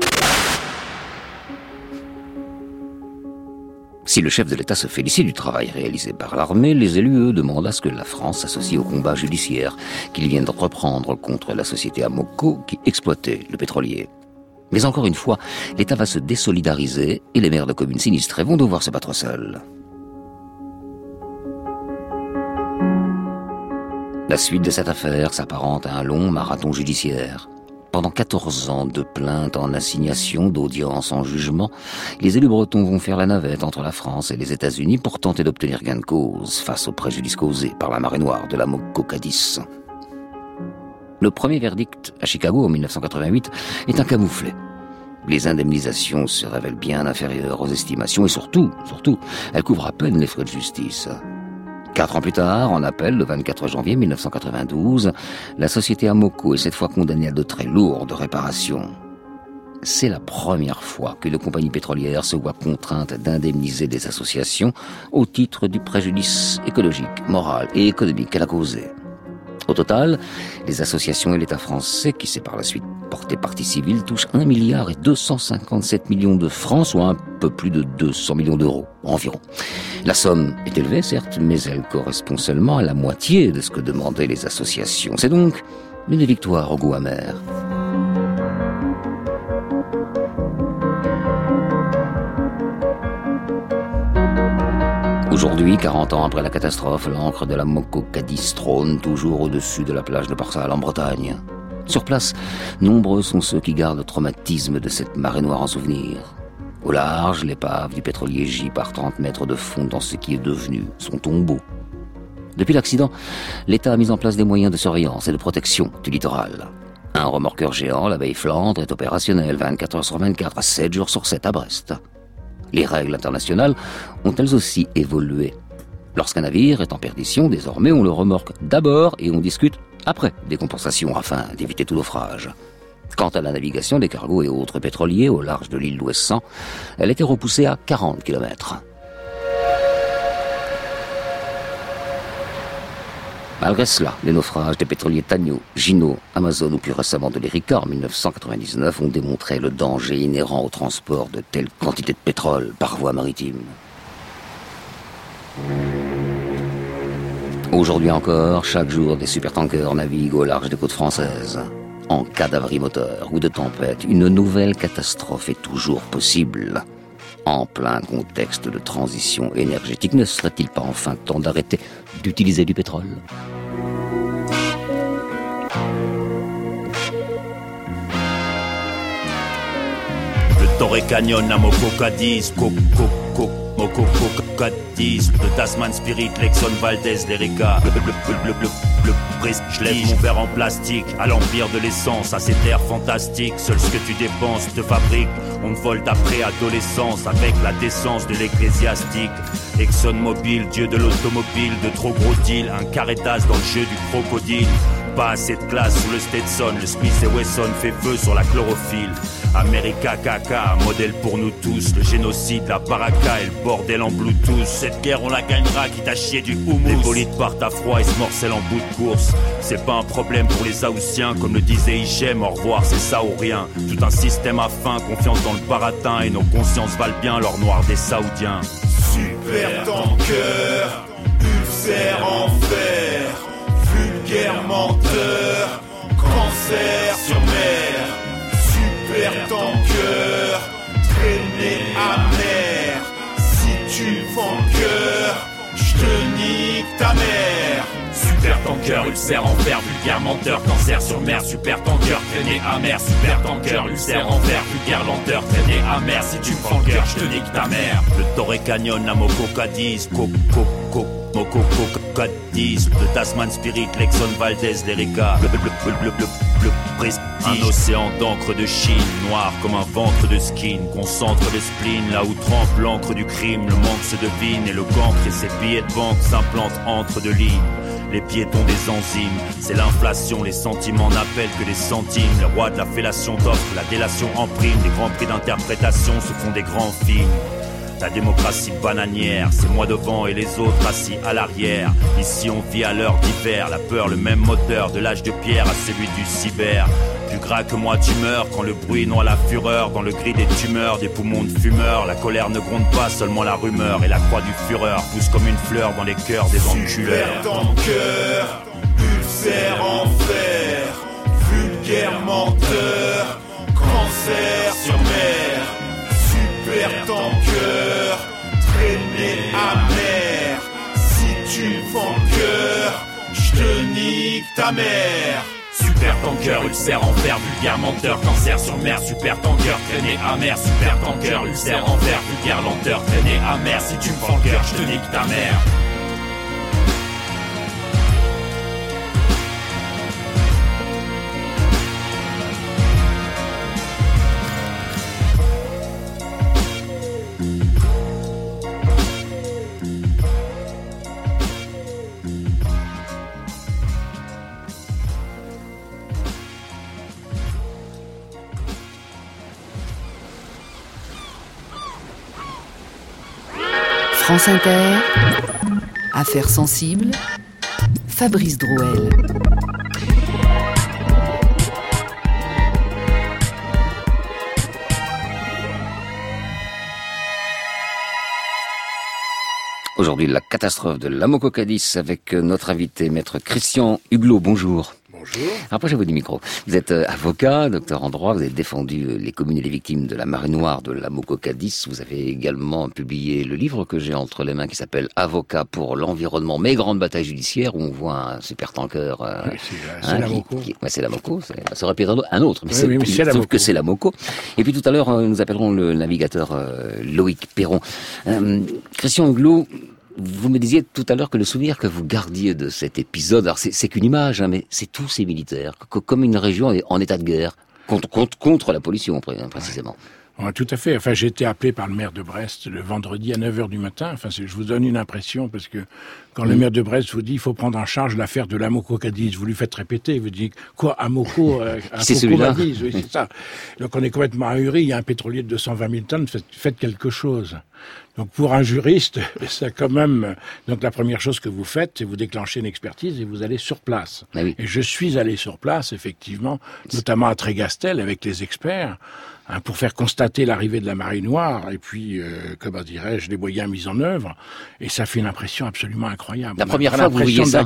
Si le chef de l'État se félicite du travail réalisé par l'armée, les élus, eux, demandent à ce que la France s'associe au combat judiciaire qu'ils viennent de reprendre contre la société Amoco qui exploitait le pétrolier. Mais encore une fois, l'État va se désolidariser et les maires de communes sinistrées vont devoir se battre seuls. La suite de cette affaire s'apparente à un long marathon judiciaire. Pendant 14 ans de plaintes en assignation, d'audience en jugement, les élus bretons vont faire la navette entre la France et les États-Unis pour tenter d'obtenir gain de cause face au préjudice causé par la marée noire de la Moco-Cadiz. Le premier verdict à Chicago en 1988 est un camouflet. Les indemnisations se révèlent bien inférieures aux estimations et surtout, elles couvrent à peine les frais de justice. 4 ans plus tard, en appel, le 24 janvier 1992, la société Amoco est cette fois condamnée à de très lourdes réparations. C'est la première fois qu'une compagnie pétrolière se voit contrainte d'indemniser des associations au titre du préjudice écologique, moral et économique qu'elle a causé. Au total, les associations et l'État français, qui s'est par la suite porté partie civile, touchent 1,257 milliard de francs, soit un peu plus de 200 millions d'euros environ. La somme est élevée, certes, mais elle correspond seulement à la moitié de ce que demandaient les associations. C'est donc une victoire au goût amer. Aujourd'hui, 40 ans après la catastrophe, l'ancre de la Moco-Cadiz trône toujours au-dessus de la plage de Port-Salle en Bretagne. Sur place, nombreux sont ceux qui gardent le traumatisme de cette marée noire en souvenir. Au large, l'épave du pétrolier gît par 30 mètres de fond dans ce qui est devenu son tombeau. Depuis l'accident, l'État a mis en place des moyens de surveillance et de protection du littoral. Un remorqueur géant, l'abeille Flandre, est opérationnel 24 heures sur 24, 7 jours sur 7 à Brest. Les règles internationales ont elles aussi évolué. Lorsqu'un navire est en perdition, désormais on le remorque d'abord et on discute après des compensations afin d'éviter tout naufrage. Quant à la navigation des cargos et autres pétroliers au large de l'île d'Ouessant, elle était repoussée à 40 km. Malgré cela, les naufrages des pétroliers Tagno, Gino, Amazon ou plus récemment de l'Erika en 1999 ont démontré le danger inhérent au transport de telles quantités de pétrole par voie maritime. Aujourd'hui encore, chaque jour, des supertankers naviguent au large des côtes françaises. En cas d'avarie moteur ou de tempête, une nouvelle catastrophe est toujours possible. En plein contexte de transition énergétique, ne serait-il pas enfin temps d'arrêter d'utiliser du pétrole ? Le Torrey Canyon, la Moco-Cadiz, Moco-Cadiz, le Tasman Spirit, l'Exxon Valdez, l'Erika, le Brest, je lève mon verre en plastique à l'empire de l'essence, à ces terres fantastiques. Seul ce que tu dépenses te fabrique. On te vole d'après adolescence avec la décence de l'ecclésiastique. Exxon Mobil, dieu de l'automobile, de trop gros deals, un carré d'as dans le jeu du crocodile. Pas assez de classe sous le Stetson, le Smith & Wesson fait feu sur la chlorophylle. America Caca, modèle pour nous tous. Le génocide, la baraka et le bordel en Bluetooth. Cette guerre on la gagnera, quitte à chier du houmous. Les bolides partent à froid et se morcellent en bout de course. C'est pas un problème pour les Haussiens, comme le disait Hichem, au revoir c'est ça ou rien. Tout un système à fin, confiance dans le baratin. Et nos consciences valent bien l'or noir des Saoudiens. Super tanker, ulcère en fer, vulgaire menteur, cancer sur mer. Super tanker, traînée amer. Si tu vends le cœur, j'te nique ta mère. Super tanker, ulcère en fer, vulgaire menteur, cancer sur mer, super tanker, traîné amer, super tanker, ulcère en fer, vulgaire lenteur, traîné amer, si tu me prends le cœur, je te nique ta mère. Le Torrey Canyon, la Moco Cadiz, Moco Cadiz, le Tasman Spirit, Lexon Valdez, l'Erika, le prestige. Un océan d'encre de Chine, noir comme un ventre de skin, concentre le spleen, là où trempe l'encre du crime, le manque se devine et le cancre et ses billets de banque s'implantent entre deux lignes. Les piétons des enzymes, c'est l'inflation, les sentiments n'appellent que des centimes. Les rois de la fellation d'offre, la délation en prime, les grands prix d'interprétation se font des grands films. La démocratie bananière, c'est moi devant et les autres assis à l'arrière. Ici on vit à l'heure d'hiver, la peur, le même moteur de l'âge de pierre à celui du cyber. Plus gras que moi tu meurs quand le bruit noie la fureur. Dans le gris des tumeurs, des poumons de fumeurs. La colère ne gronde pas, seulement la rumeur. Et la croix du fureur pousse comme une fleur dans les cœurs des enculeurs. Super tanker, ulcère en fer, vulgaire menteur, cancer sur mer. Super tanker, traîné amer. Si tu me fends le cœur, j'te nique ta mère. Super tanker, ulcère en fer, vulgaire menteur, cancer sur mer. Super tanker, traîné amer. Super tanker, ulcère en fer, vulgaire lenteur, traîné amer. Si tu me fends le cœur, j'te nique ta mère. France Inter, Affaires sensibles, Fabrice Drouel. Aujourd'hui, la catastrophe de la Moco Cadiz avec notre invité, maître Christian Huglot. Bonjour. Bonjour. Rapprochez-vous du micro. Vous êtes avocat, docteur en droit, vous avez défendu les communes et les victimes de la marée noire de la Moco Cadiz. Vous avez également publié le livre que j'ai entre les mains qui s'appelle Avocat pour l'environnement, mes grandes batailles judiciaires, où on voit un supertanker. Oui, c'est la Moco. C'est la Moco, ça aurait pu être un autre, mais oui, c'est sauf que c'est la Moco. Et puis tout à l'heure, nous appellerons le navigateur Loïc Perron. Christian Huglot, vous me disiez tout à l'heure que le souvenir que vous gardiez de cet épisode, alors c'est qu'une image, hein, mais c'est tous ces militaires, comme une région en état de guerre, contre la pollution, précisément. Ouais, tout à fait. Enfin, j'ai été appelé par le maire de Brest le vendredi à 9h du matin. Enfin, je vous donne une impression, parce que quand le maire de Brest vous dit il faut prendre en charge l'affaire de la Moco Cadiz, vous lui faites répéter, vous dites quoi, à Moco, c'est celui-là. Cadiz, oui, c'est ça. Donc on est complètement ahuri, il y a un pétrolier de 220 000 tonnes, faites quelque chose. Donc pour un juriste, c'est quand même... Donc la première chose que vous faites, c'est vous déclenchez une expertise et vous allez sur place. Ah oui. Et je suis allé sur place, effectivement, notamment à Trégastel avec les experts, pour faire constater l'arrivée de la marée noire et puis, comment dirais-je, les moyens mis en œuvre. Et ça fait une impression absolument incroyable. La première fois, vous voyez ça, ça.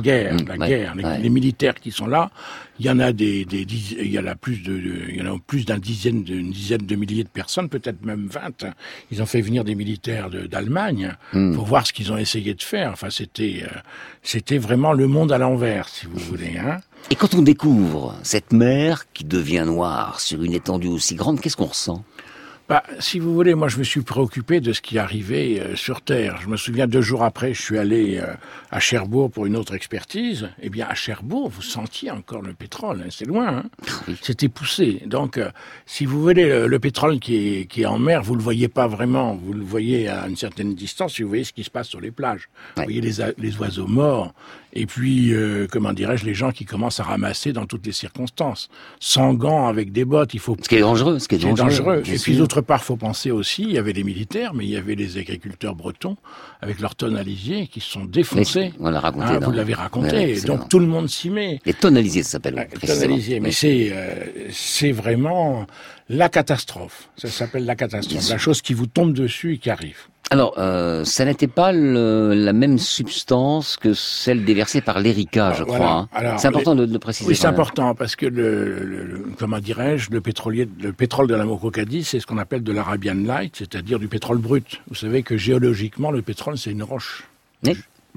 Les militaires qui sont là, il y en a il y en a plus d'une dizaine de milliers de personnes, peut-être même 20. Ils ont fait venir des militaires d'Allemagne pour voir ce qu'ils ont essayé de faire. Enfin, c'était vraiment le monde à l'envers, si vous voulez, hein. Et quand on découvre cette mer qui devient noire sur une étendue aussi grande, qu'est-ce qu'on ressent ? Si vous voulez, moi je me suis préoccupé de ce qui arrivait sur Terre. Je me souviens 2 jours après, je suis allé à Cherbourg pour une autre expertise. Eh bien, à Cherbourg, vous sentiez encore le pétrole. Hein, c'est loin, hein. C'était poussé. Donc, si vous voulez, le pétrole qui est en mer, vous le voyez pas vraiment. Vous le voyez à une certaine distance. Si vous voyez ce qui se passe sur les plages, vous voyez les oiseaux morts. Et puis, comment dirais-je, les gens qui commencent à ramasser dans toutes les circonstances, sans gants, avec des bottes. Il faut. Ce qui est dangereux. Et puis d'autre part, faut penser aussi, il y avait les militaires, mais il y avait les agriculteurs bretons avec leurs tonalisiers qui se sont défoncés. On l'a raconté. Vous l'avez raconté. Donc tout le monde s'y met. Les tonalisiers, ça s'appelle. Tonalisiers, mais c'est vraiment la catastrophe. Ça s'appelle la catastrophe. La chose qui vous tombe dessus et qui arrive. Alors, ça n'était pas la même substance que celle déversée par l'Erika, je crois. Voilà. C'est important de le préciser. Oui, c'est important parce que comment dirais-je, le pétrole de la Moco Cadiz, c'est ce qu'on appelle de l'Arabian Light, c'est-à-dire du pétrole brut. Vous savez que géologiquement, le pétrole, c'est une roche. Oui.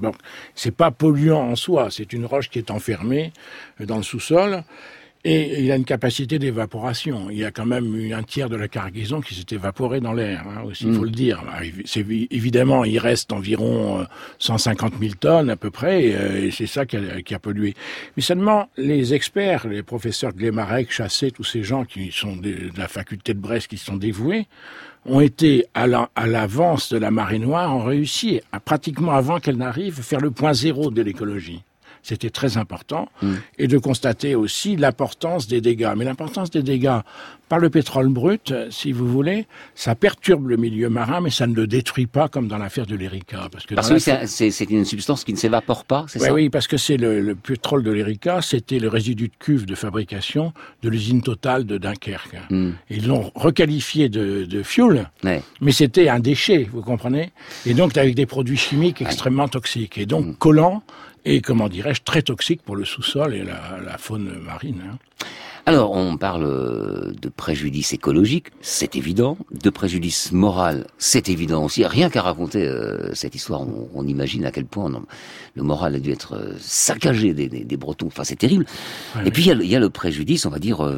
Donc, c'est pas polluant en soi, c'est une roche qui est enfermée dans le sous-sol. Et il a une capacité d'évaporation. Il y a quand même eu un tiers de la cargaison qui s'est évaporée dans l'air, aussi, il faut le dire. Évidemment, il reste environ 150 000 tonnes à peu près, et c'est ça qui a pollué. Mais seulement, les experts, les professeurs Glemarek, Chassé, tous ces gens qui sont de la faculté de Brest, qui sont dévoués, ont été à l'avance de la marée noire, ont réussi, pratiquement avant qu'elle n'arrive, faire le point zéro de l'écologie. C'était très important, et de constater aussi l'importance des dégâts. Mais l'importance des dégâts par le pétrole brut, si vous voulez, ça perturbe le milieu marin, mais ça ne le détruit pas comme dans l'affaire de l'Erika. Parce que c'est une substance qui ne s'évapore pas, c'est ça? Oui, parce que c'est le pétrole de l'Erika, c'était le résidu de cuve de fabrication de l'usine Total de Dunkerque. Ils l'ont requalifié de fuel, mais c'était un déchet, vous comprenez? Et donc avec des produits chimiques extrêmement toxiques, et donc collants, et, comment dirais-je, très toxique pour le sous-sol et la faune marine. Alors, on parle de préjudice écologique, c'est évident, de préjudice moral, c'est évident aussi. Rien qu'à raconter cette histoire, on imagine à quel point le moral a dû être saccagé des Bretons. Enfin, c'est terrible. Et puis, il y a le préjudice, on va dire,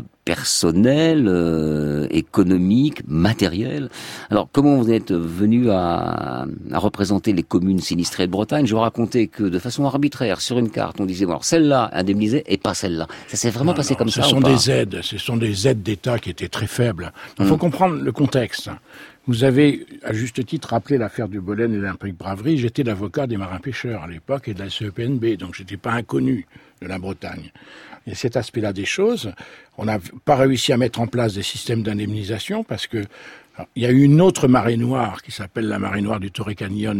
personnel, économique, matériel. Alors, comment vous êtes venu à représenter les communes sinistrées de Bretagne? Je vous racontais que, de façon arbitraire, sur une carte, on disait, bon, alors, celle-là indemnisée et pas celle-là. Ça s'est vraiment passé comme ça, ou pas? Ce sont des aides d'État qui étaient très faibles. Il faut comprendre le contexte. Vous avez, à juste titre, rappelé l'affaire du Bolène et l'Olympique Braverie. J'étais l'avocat des marins-pêcheurs à l'époque et de la CEPNB, donc j'étais pas inconnu de la Bretagne. Et cet aspect-là des choses, on n'a pas réussi à mettre en place des systèmes d'indemnisation parce que il y a eu une autre marée noire qui s'appelle la marée noire du Torrey Canyon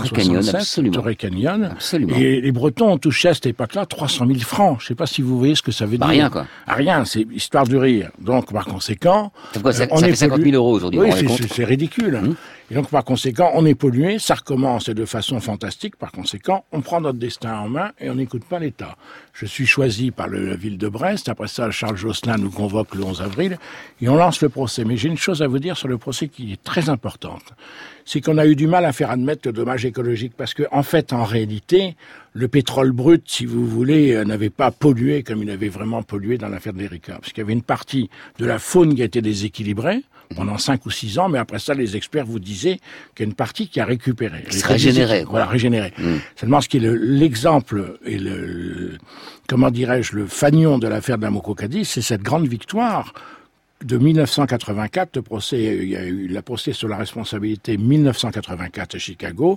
1967. Torrey Canyon. Absolument. Et les Bretons ont touché à cette époque-là 300 000 francs. Je ne sais pas si vous voyez ce que ça veut dire. Rien, quoi. Rien, c'est histoire de rire. Donc, par conséquent... Ça fait 50 000 euros aujourd'hui. Oui, c'est ridicule. Et donc, par conséquent, on est pollué, ça recommence de façon fantastique. Par conséquent, on prend notre destin en main et on n'écoute pas l'État. Je suis choisi par la ville de Brest. Après ça, Charles Josselin nous convoque le 11 avril et on lance le procès. Mais j'ai une chose à vous dire sur le procès qui est très importante. C'est qu'on a eu du mal à faire admettre le dommage écologique parce que, en fait, en réalité, le pétrole brut, si vous voulez, n'avait pas pollué comme il avait vraiment pollué dans l'affaire de l'Erika. Parce qu'il y avait une partie de la faune qui a été déséquilibrée pendant 5 ou 6 ans, mais après ça, les experts vous disaient qu'il y a une partie qui a récupéré. Qui se régénérait. Voilà, régénéré. Seulement, ce qui est l'exemple et comment dirais-je, le fanion de l'affaire de la Moco-Cadiz, c'est cette grande victoire de 1984, il y a eu la procès sur la responsabilité 1984 à Chicago,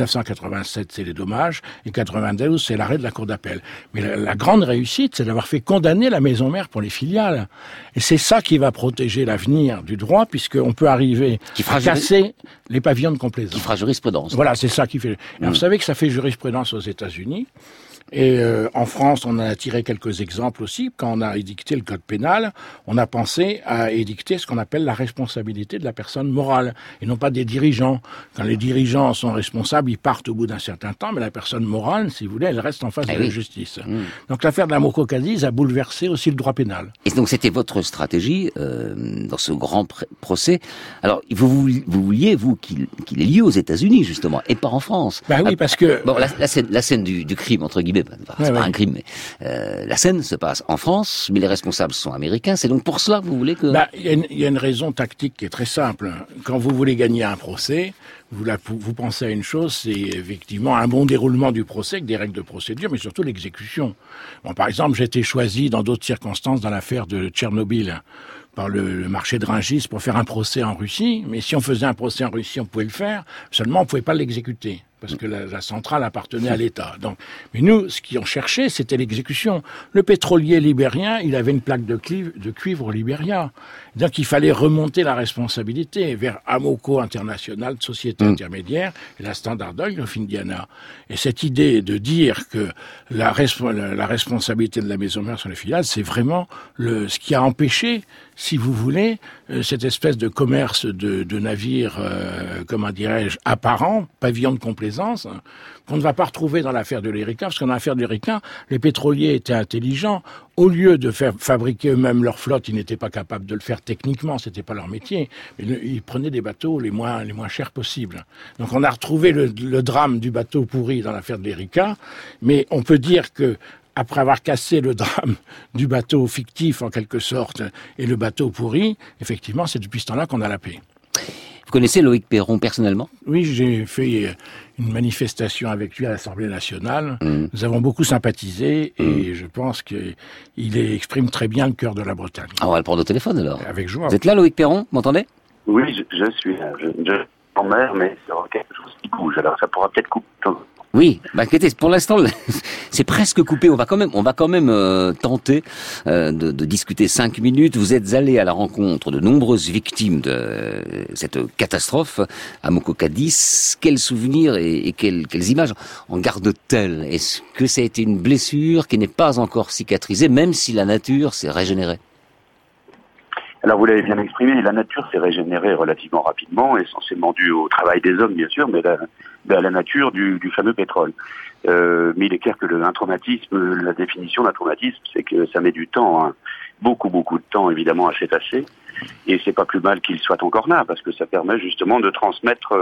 1987 c'est les dommages, et 92 c'est l'arrêt de la cour d'appel. Mais la grande réussite, c'est d'avoir fait condamner la maison mère pour les filiales. Et c'est ça qui va protéger l'avenir du droit, puisqu'on peut arriver à casser les pavillons de complaisance. Qui fera jurisprudence. Voilà, c'est ça qui fait. Alors, vous savez que ça fait jurisprudence aux États-Unis. Et en France, on en a tiré quelques exemples aussi. Quand on a édicté le code pénal, on a pensé à édicter ce qu'on appelle la responsabilité de la personne morale, et non pas des dirigeants. Quand les dirigeants sont responsables, ils partent au bout d'un certain temps, mais la personne morale, si vous voulez, elle reste en face de la justice. Donc l'affaire de la Moco-Cadiz a bouleversé aussi le droit pénal. Et donc c'était votre stratégie dans ce grand procès. Alors vous vouliez, vous, qu'il ait lieu aux États-Unis, justement, et pas en France. Ben oui, parce que... Bon, la scène du crime, entre guillemets, c'est pas un crime, mais la scène se passe en France, mais les responsables sont américains. C'est donc pour cela que vous voulez que... Il y a une raison tactique qui est très simple. Quand vous voulez gagner un procès, vous pensez à une chose, c'est effectivement un bon déroulement du procès avec des règles de procédure, mais surtout l'exécution. Bon, par exemple, j'ai été choisi dans d'autres circonstances dans l'affaire de Tchernobyl par le marché de Rungis pour faire un procès en Russie, mais si on faisait un procès en Russie, on pouvait le faire, seulement on pouvait pas l'exécuter, parce que la centrale appartenait à l'État. Donc, mais nous, ce qu'on cherchait, c'était l'exécution. Le pétrolier libérien, il avait une plaque de cuivre au Libéria. Donc il fallait remonter la responsabilité vers Amoco International, société intermédiaire, et la Standard Oil of Indiana. Et cette idée de dire que la responsabilité de la maison mère sur les filiales, c'est vraiment ce qui a empêché, si vous voulez, cette espèce de commerce de navires, comment dirais-je, apparents, pavillon de complaisance, hein, qu'on ne va pas retrouver dans l'affaire de l'Erika, parce que dans l'affaire de l'Erika, les pétroliers étaient intelligents. Au lieu de faire fabriquer eux-mêmes leur flotte, ils n'étaient pas capables de le faire techniquement, c'était pas leur métier. Mais ils prenaient des bateaux les moins chers possibles. Donc on a retrouvé le drame du bateau pourri dans l'affaire de l'Erika, mais on peut dire que après avoir cassé le drame du bateau fictif, en quelque sorte, et le bateau pourri, effectivement, c'est depuis ce temps-là qu'on a la paix. Vous connaissez Loïc Perron personnellement ? Oui, j'ai fait une manifestation avec lui à l'Assemblée nationale. Nous avons beaucoup sympathisé et je pense qu'il exprime très bien le cœur de la Bretagne. On va le prendre au téléphone alors. Avec joie. Vous êtes là, Loïc Perron ? Vous m'entendez ? Oui, je suis là. Je suis en mer, mais c'est quelque chose qui bouge. Alors ça pourra peut-être couper. Oui, écoutez, pour l'instant, c'est presque coupé. On va quand même tenter de discuter 5 minutes. Vous êtes allé à la rencontre de nombreuses victimes de cette catastrophe à Moko Cadiz. Quels souvenirs et quelles images en gardent-elles ? Est-ce que ça a été une blessure qui n'est pas encore cicatrisée, même si la nature s'est régénérée ? Alors vous l'avez bien exprimé, la nature s'est régénérée relativement rapidement, essentiellement dû au travail des hommes bien sûr, mais à la nature du fameux pétrole. Mais il est clair que un traumatisme, la définition d'un traumatisme, c'est que ça met du temps, hein, beaucoup de temps évidemment à s'effacer, et c'est pas plus mal qu'il soit encore là, parce que ça permet justement de transmettre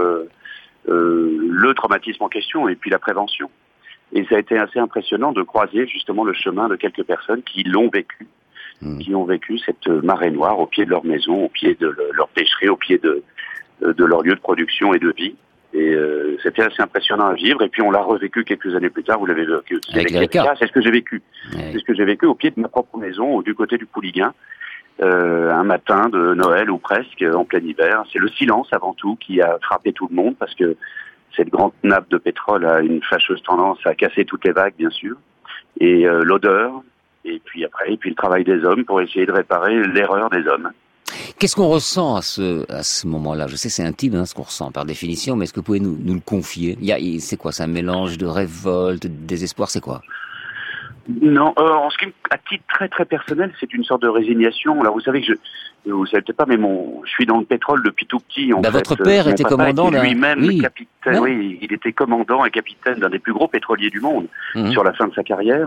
le traumatisme en question et puis la prévention. Et ça a été assez impressionnant de croiser justement le chemin de quelques personnes qui l'ont vécu, qui ont vécu cette marée noire au pied de leur maison, au pied de leur pêcherie, au pied de leur lieu de production et de vie. Et c'était assez impressionnant à vivre. Et puis on l'a revécu quelques années plus tard. Vous l'avez vécu. C'est ce que j'ai vécu. Ouais. C'est ce que j'ai vécu au pied de ma propre maison, du côté du Pouliguen, un matin de Noël ou presque, en plein hiver. C'est le silence avant tout qui a frappé tout le monde, parce que cette grande nappe de pétrole a une fâcheuse tendance à casser toutes les vagues, bien sûr. Et l'odeur. Et puis le travail des hommes pour essayer de réparer l'erreur des hommes. Qu'est-ce qu'on ressent à ce moment-là ? Je sais, c'est intime, ce qu'on ressent par définition, mais est-ce que vous pouvez nous le confier ? C'est quoi, c'est un mélange de révolte, de désespoir, c'est quoi ? Non, en ce qui à titre très très personnel, c'est une sorte de résignation. Alors vous savez que vous savez peut-être pas, mais je suis dans le pétrole depuis tout petit. En fait, votre père était commandant était lui-même capitaine. Ouais. Oui, il était commandant et capitaine d'un des plus gros pétroliers du monde sur la fin de sa carrière.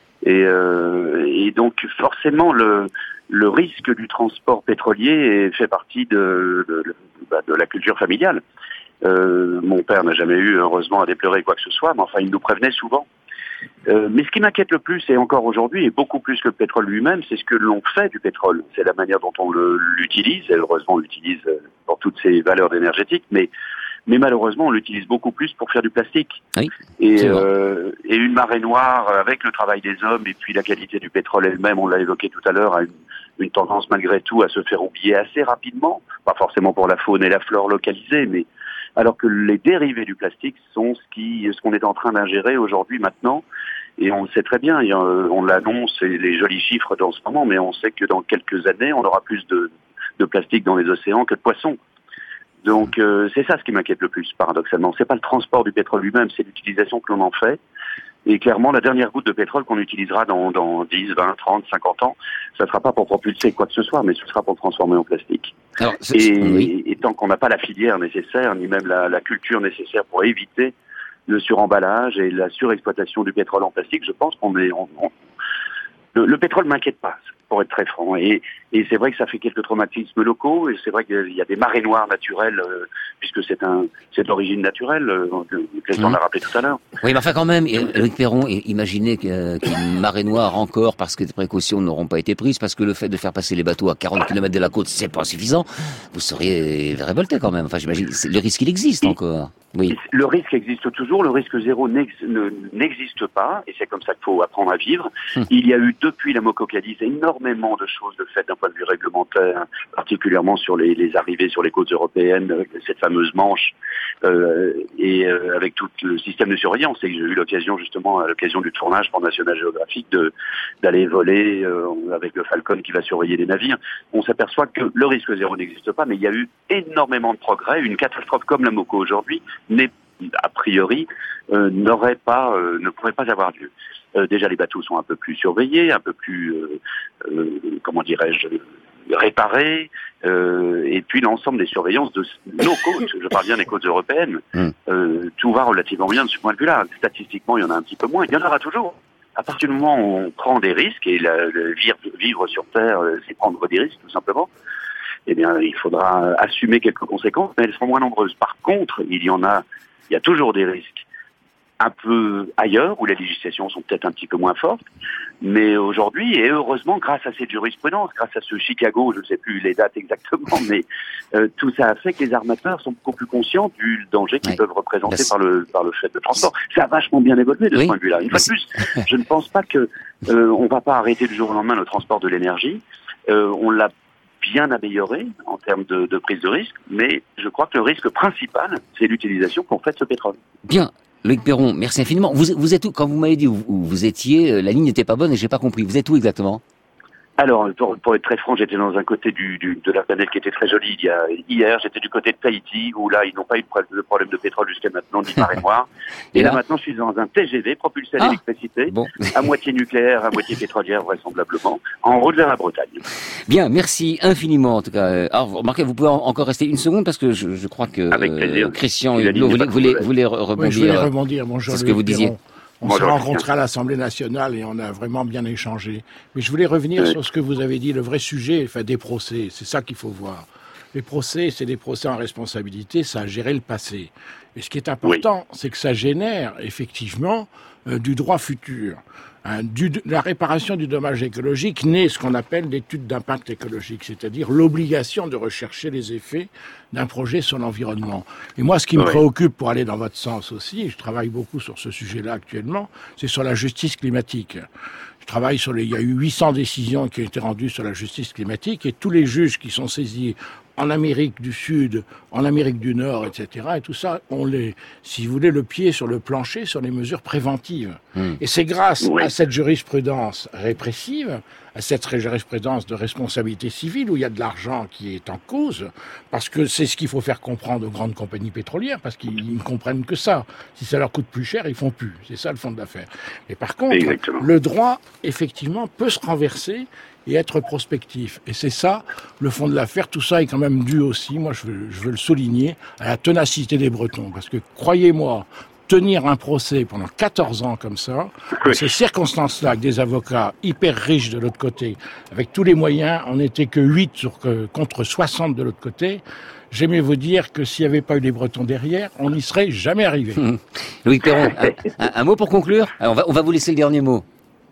Et donc forcément le risque du transport pétrolier fait partie de la culture familiale. Mon père n'a jamais eu heureusement à déplorer quoi que ce soit, mais enfin il nous prévenait souvent. Mais ce qui m'inquiète le plus, et encore aujourd'hui, et beaucoup plus que le pétrole lui-même, c'est ce que l'on fait du pétrole. C'est la manière dont on l'utilise, et heureusement on l'utilise pour toutes ses valeurs énergétiques, mais malheureusement, on l'utilise beaucoup plus pour faire du plastique. Oui, et une marée noire, avec le travail des hommes et puis la qualité du pétrole elle-même, on l'a évoqué tout à l'heure, a une tendance malgré tout à se faire oublier assez rapidement, pas forcément pour la faune et la flore localisée, mais alors que les dérivés du plastique sont ce qu'on est en train d'ingérer aujourd'hui, maintenant, et on le sait très bien, on l'annonce, et les jolis chiffres dans ce moment, mais on sait que dans quelques années, on aura plus de plastique dans les océans que de poissons. Donc c'est ça ce qui m'inquiète le plus, paradoxalement. C'est pas le transport du pétrole lui-même, c'est l'utilisation que l'on en fait. Et clairement, la dernière goutte de pétrole qu'on utilisera dans 10, 20, 30, 50 ans, ça ne sera pas pour propulser quoi que ce soit, mais ce sera pour le transformer en plastique. Alors, et tant qu'on n'a pas la filière nécessaire, ni même la culture nécessaire pour éviter le suremballage et la surexploitation du pétrole en plastique, je pense qu'on est... Le pétrole m'inquiète pas, pour être très franc. Et c'est vrai que ça fait quelques traumatismes locaux, et c'est vrai qu'il y a des marées noires naturelles, puisque c'est d'origine naturelle, Christian l'a rappelé tout à l'heure. Oui, mais enfin quand même, Loïc Perron, imaginez qu'il y ait une marée noire encore parce que des précautions n'auront pas été prises, parce que le fait de faire passer les bateaux à 40 km de la côte, c'est pas suffisant. Vous seriez révolté quand même. Enfin, j'imagine, le risque, il existe encore. Oui. Le risque existe toujours, le risque zéro n'existe pas, et c'est comme ça qu'il faut apprendre à vivre. Il y a eu, depuis la Moko Cadiz, énormément de choses de fait d'un point de vue réglementaire, particulièrement sur les arrivées sur les côtes européennes, cette fameuse Manche, et avec tout le système de surveillance. Et j'ai eu l'occasion, justement, à l'occasion du tournage pour National Geographic, d'aller voler avec le Falcon qui va surveiller les navires. On s'aperçoit que le risque zéro n'existe pas, mais il y a eu énormément de progrès. Une catastrophe comme la Moko aujourd'hui a priori, ne pourrait pas avoir lieu. Déjà, les bateaux sont un peu plus surveillés, un peu plus, réparées, et puis l'ensemble des surveillances de nos côtes, je parle bien des côtes européennes, tout va relativement bien de ce point de vue-là. Statistiquement, il y en a un petit peu moins, il y en aura toujours. À partir du moment où on prend des risques, et vivre sur Terre, c'est prendre des risques tout simplement, eh bien, il faudra assumer quelques conséquences, mais elles seront moins nombreuses. Par contre, il y a toujours des risques un peu ailleurs, où les législations sont peut-être un petit peu moins fortes, mais aujourd'hui, et heureusement, grâce à cette jurisprudence, grâce à ce Chicago, je ne sais plus les dates exactement, mais tout ça a fait que les armateurs sont beaucoup plus conscients du danger qu'ils peuvent représenter par le chef de transport. Ça a vachement bien évolué de ce point de vue-là. Une fois de plus, je ne pense pas que on va pas arrêter du jour au lendemain le transport de l'énergie. On l'a bien amélioré en termes de prise de risque, mais je crois que le risque principal, c'est l'utilisation qu'on fait de ce pétrole. Bien. Loïc Perron, merci infiniment. Vous êtes où? Quand vous m'avez dit où vous étiez, la ligne n'était pas bonne et j'ai pas compris. Vous êtes où exactement? Alors, pour être très franc, j'étais dans un côté de la planète qui était très joli. Hier, j'étais du côté de Tahiti, où là, ils n'ont pas eu de problème de pétrole jusqu'à maintenant, ni marée noire. Et là, maintenant, je suis dans un TGV propulsé à l'électricité, à moitié nucléaire, à moitié pétrolière, vraisemblablement, en route vers la Bretagne. Bien, merci infiniment, en tout cas. Alors, remarquez, vous pouvez encore rester une seconde, parce que je crois que Christian Huguelot voulait rebondir, oui, je voulais rebondir. Bonjour, c'est ce que vous disiez. On s'est rencontrés à l'Assemblée nationale et on a vraiment bien échangé. Mais je voulais revenir sur ce que vous avez dit, le vrai sujet, des procès. C'est ça qu'il faut voir. Les procès, c'est des procès en responsabilité, ça a géré le passé. Et ce qui est important, c'est que ça génère effectivement du droit futur. La réparation du dommage écologique naît ce qu'on appelle l'étude d'impact écologique, c'est-à-dire l'obligation de rechercher les effets d'un projet sur l'environnement. Et moi, ce qui me préoccupe, pour aller dans votre sens aussi, et je travaille beaucoup sur ce sujet-là actuellement, c'est sur la justice climatique. Je travaille il y a eu 800 décisions qui ont été rendues sur la justice climatique, et tous les juges qui sont saisis en Amérique du Sud, en Amérique du Nord, etc. Et tout ça, ont si vous voulez, le pied sur le plancher, sur les mesures préventives. Et c'est grâce à cette jurisprudence répressive, à cette jurisprudence de responsabilité civile, où il y a de l'argent qui est en cause, parce que c'est ce qu'il faut faire comprendre aux grandes compagnies pétrolières, parce qu'ils ne comprennent que ça. Si ça leur coûte plus cher, ils font plus. C'est ça le fond de l'affaire. Et par contre, le droit, effectivement, peut se renverser et être prospectif. Et c'est ça, le fond de l'affaire. Tout ça est quand même dû aussi, moi je veux le souligner, à la ténacité des Bretons. Parce que, croyez-moi, tenir un procès pendant 14 ans comme ça, dans ces circonstances-là, avec des avocats hyper riches de l'autre côté, avec tous les moyens, on n'était que 8 contre 60 de l'autre côté. J'aimais vous dire que s'il n'y avait pas eu les Bretons derrière, on n'y serait jamais arrivé. Loïc Perron, un mot pour conclure? Alors, on va vous laisser le dernier mot.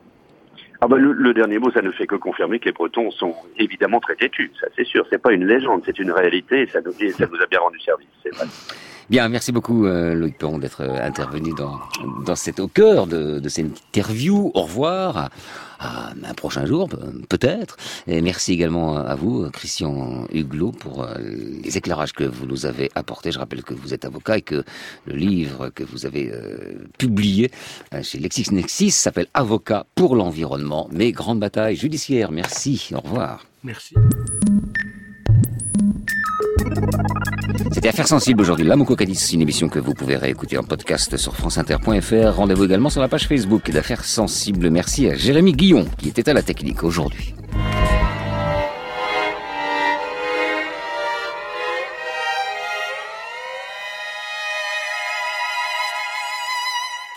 Le dernier mot, ça ne fait que confirmer que les Bretons sont évidemment très têtus, ça c'est sûr. C'est pas une légende, c'est une réalité, et ça nous a bien rendu service, c'est vrai. Bien, merci beaucoup Loïc Perron d'être intervenu au cœur de cette interview. Au revoir. À un prochain jour, peut-être. Et merci également à vous, Christian Huguelot, pour les éclairages que vous nous avez apportés. Je rappelle que vous êtes avocat et que le livre que vous avez publié chez LexisNexis s'appelle Avocat pour l'environnement, mes grandes batailles judiciaires. Merci, au revoir. Merci. C'était Affaires sensibles aujourd'hui. La Mococadis, une émission que vous pouvez réécouter en podcast sur franceinter.fr. Rendez-vous également sur la page Facebook d'Affaires sensibles. Merci à Jérémy Guillon qui était à la technique aujourd'hui.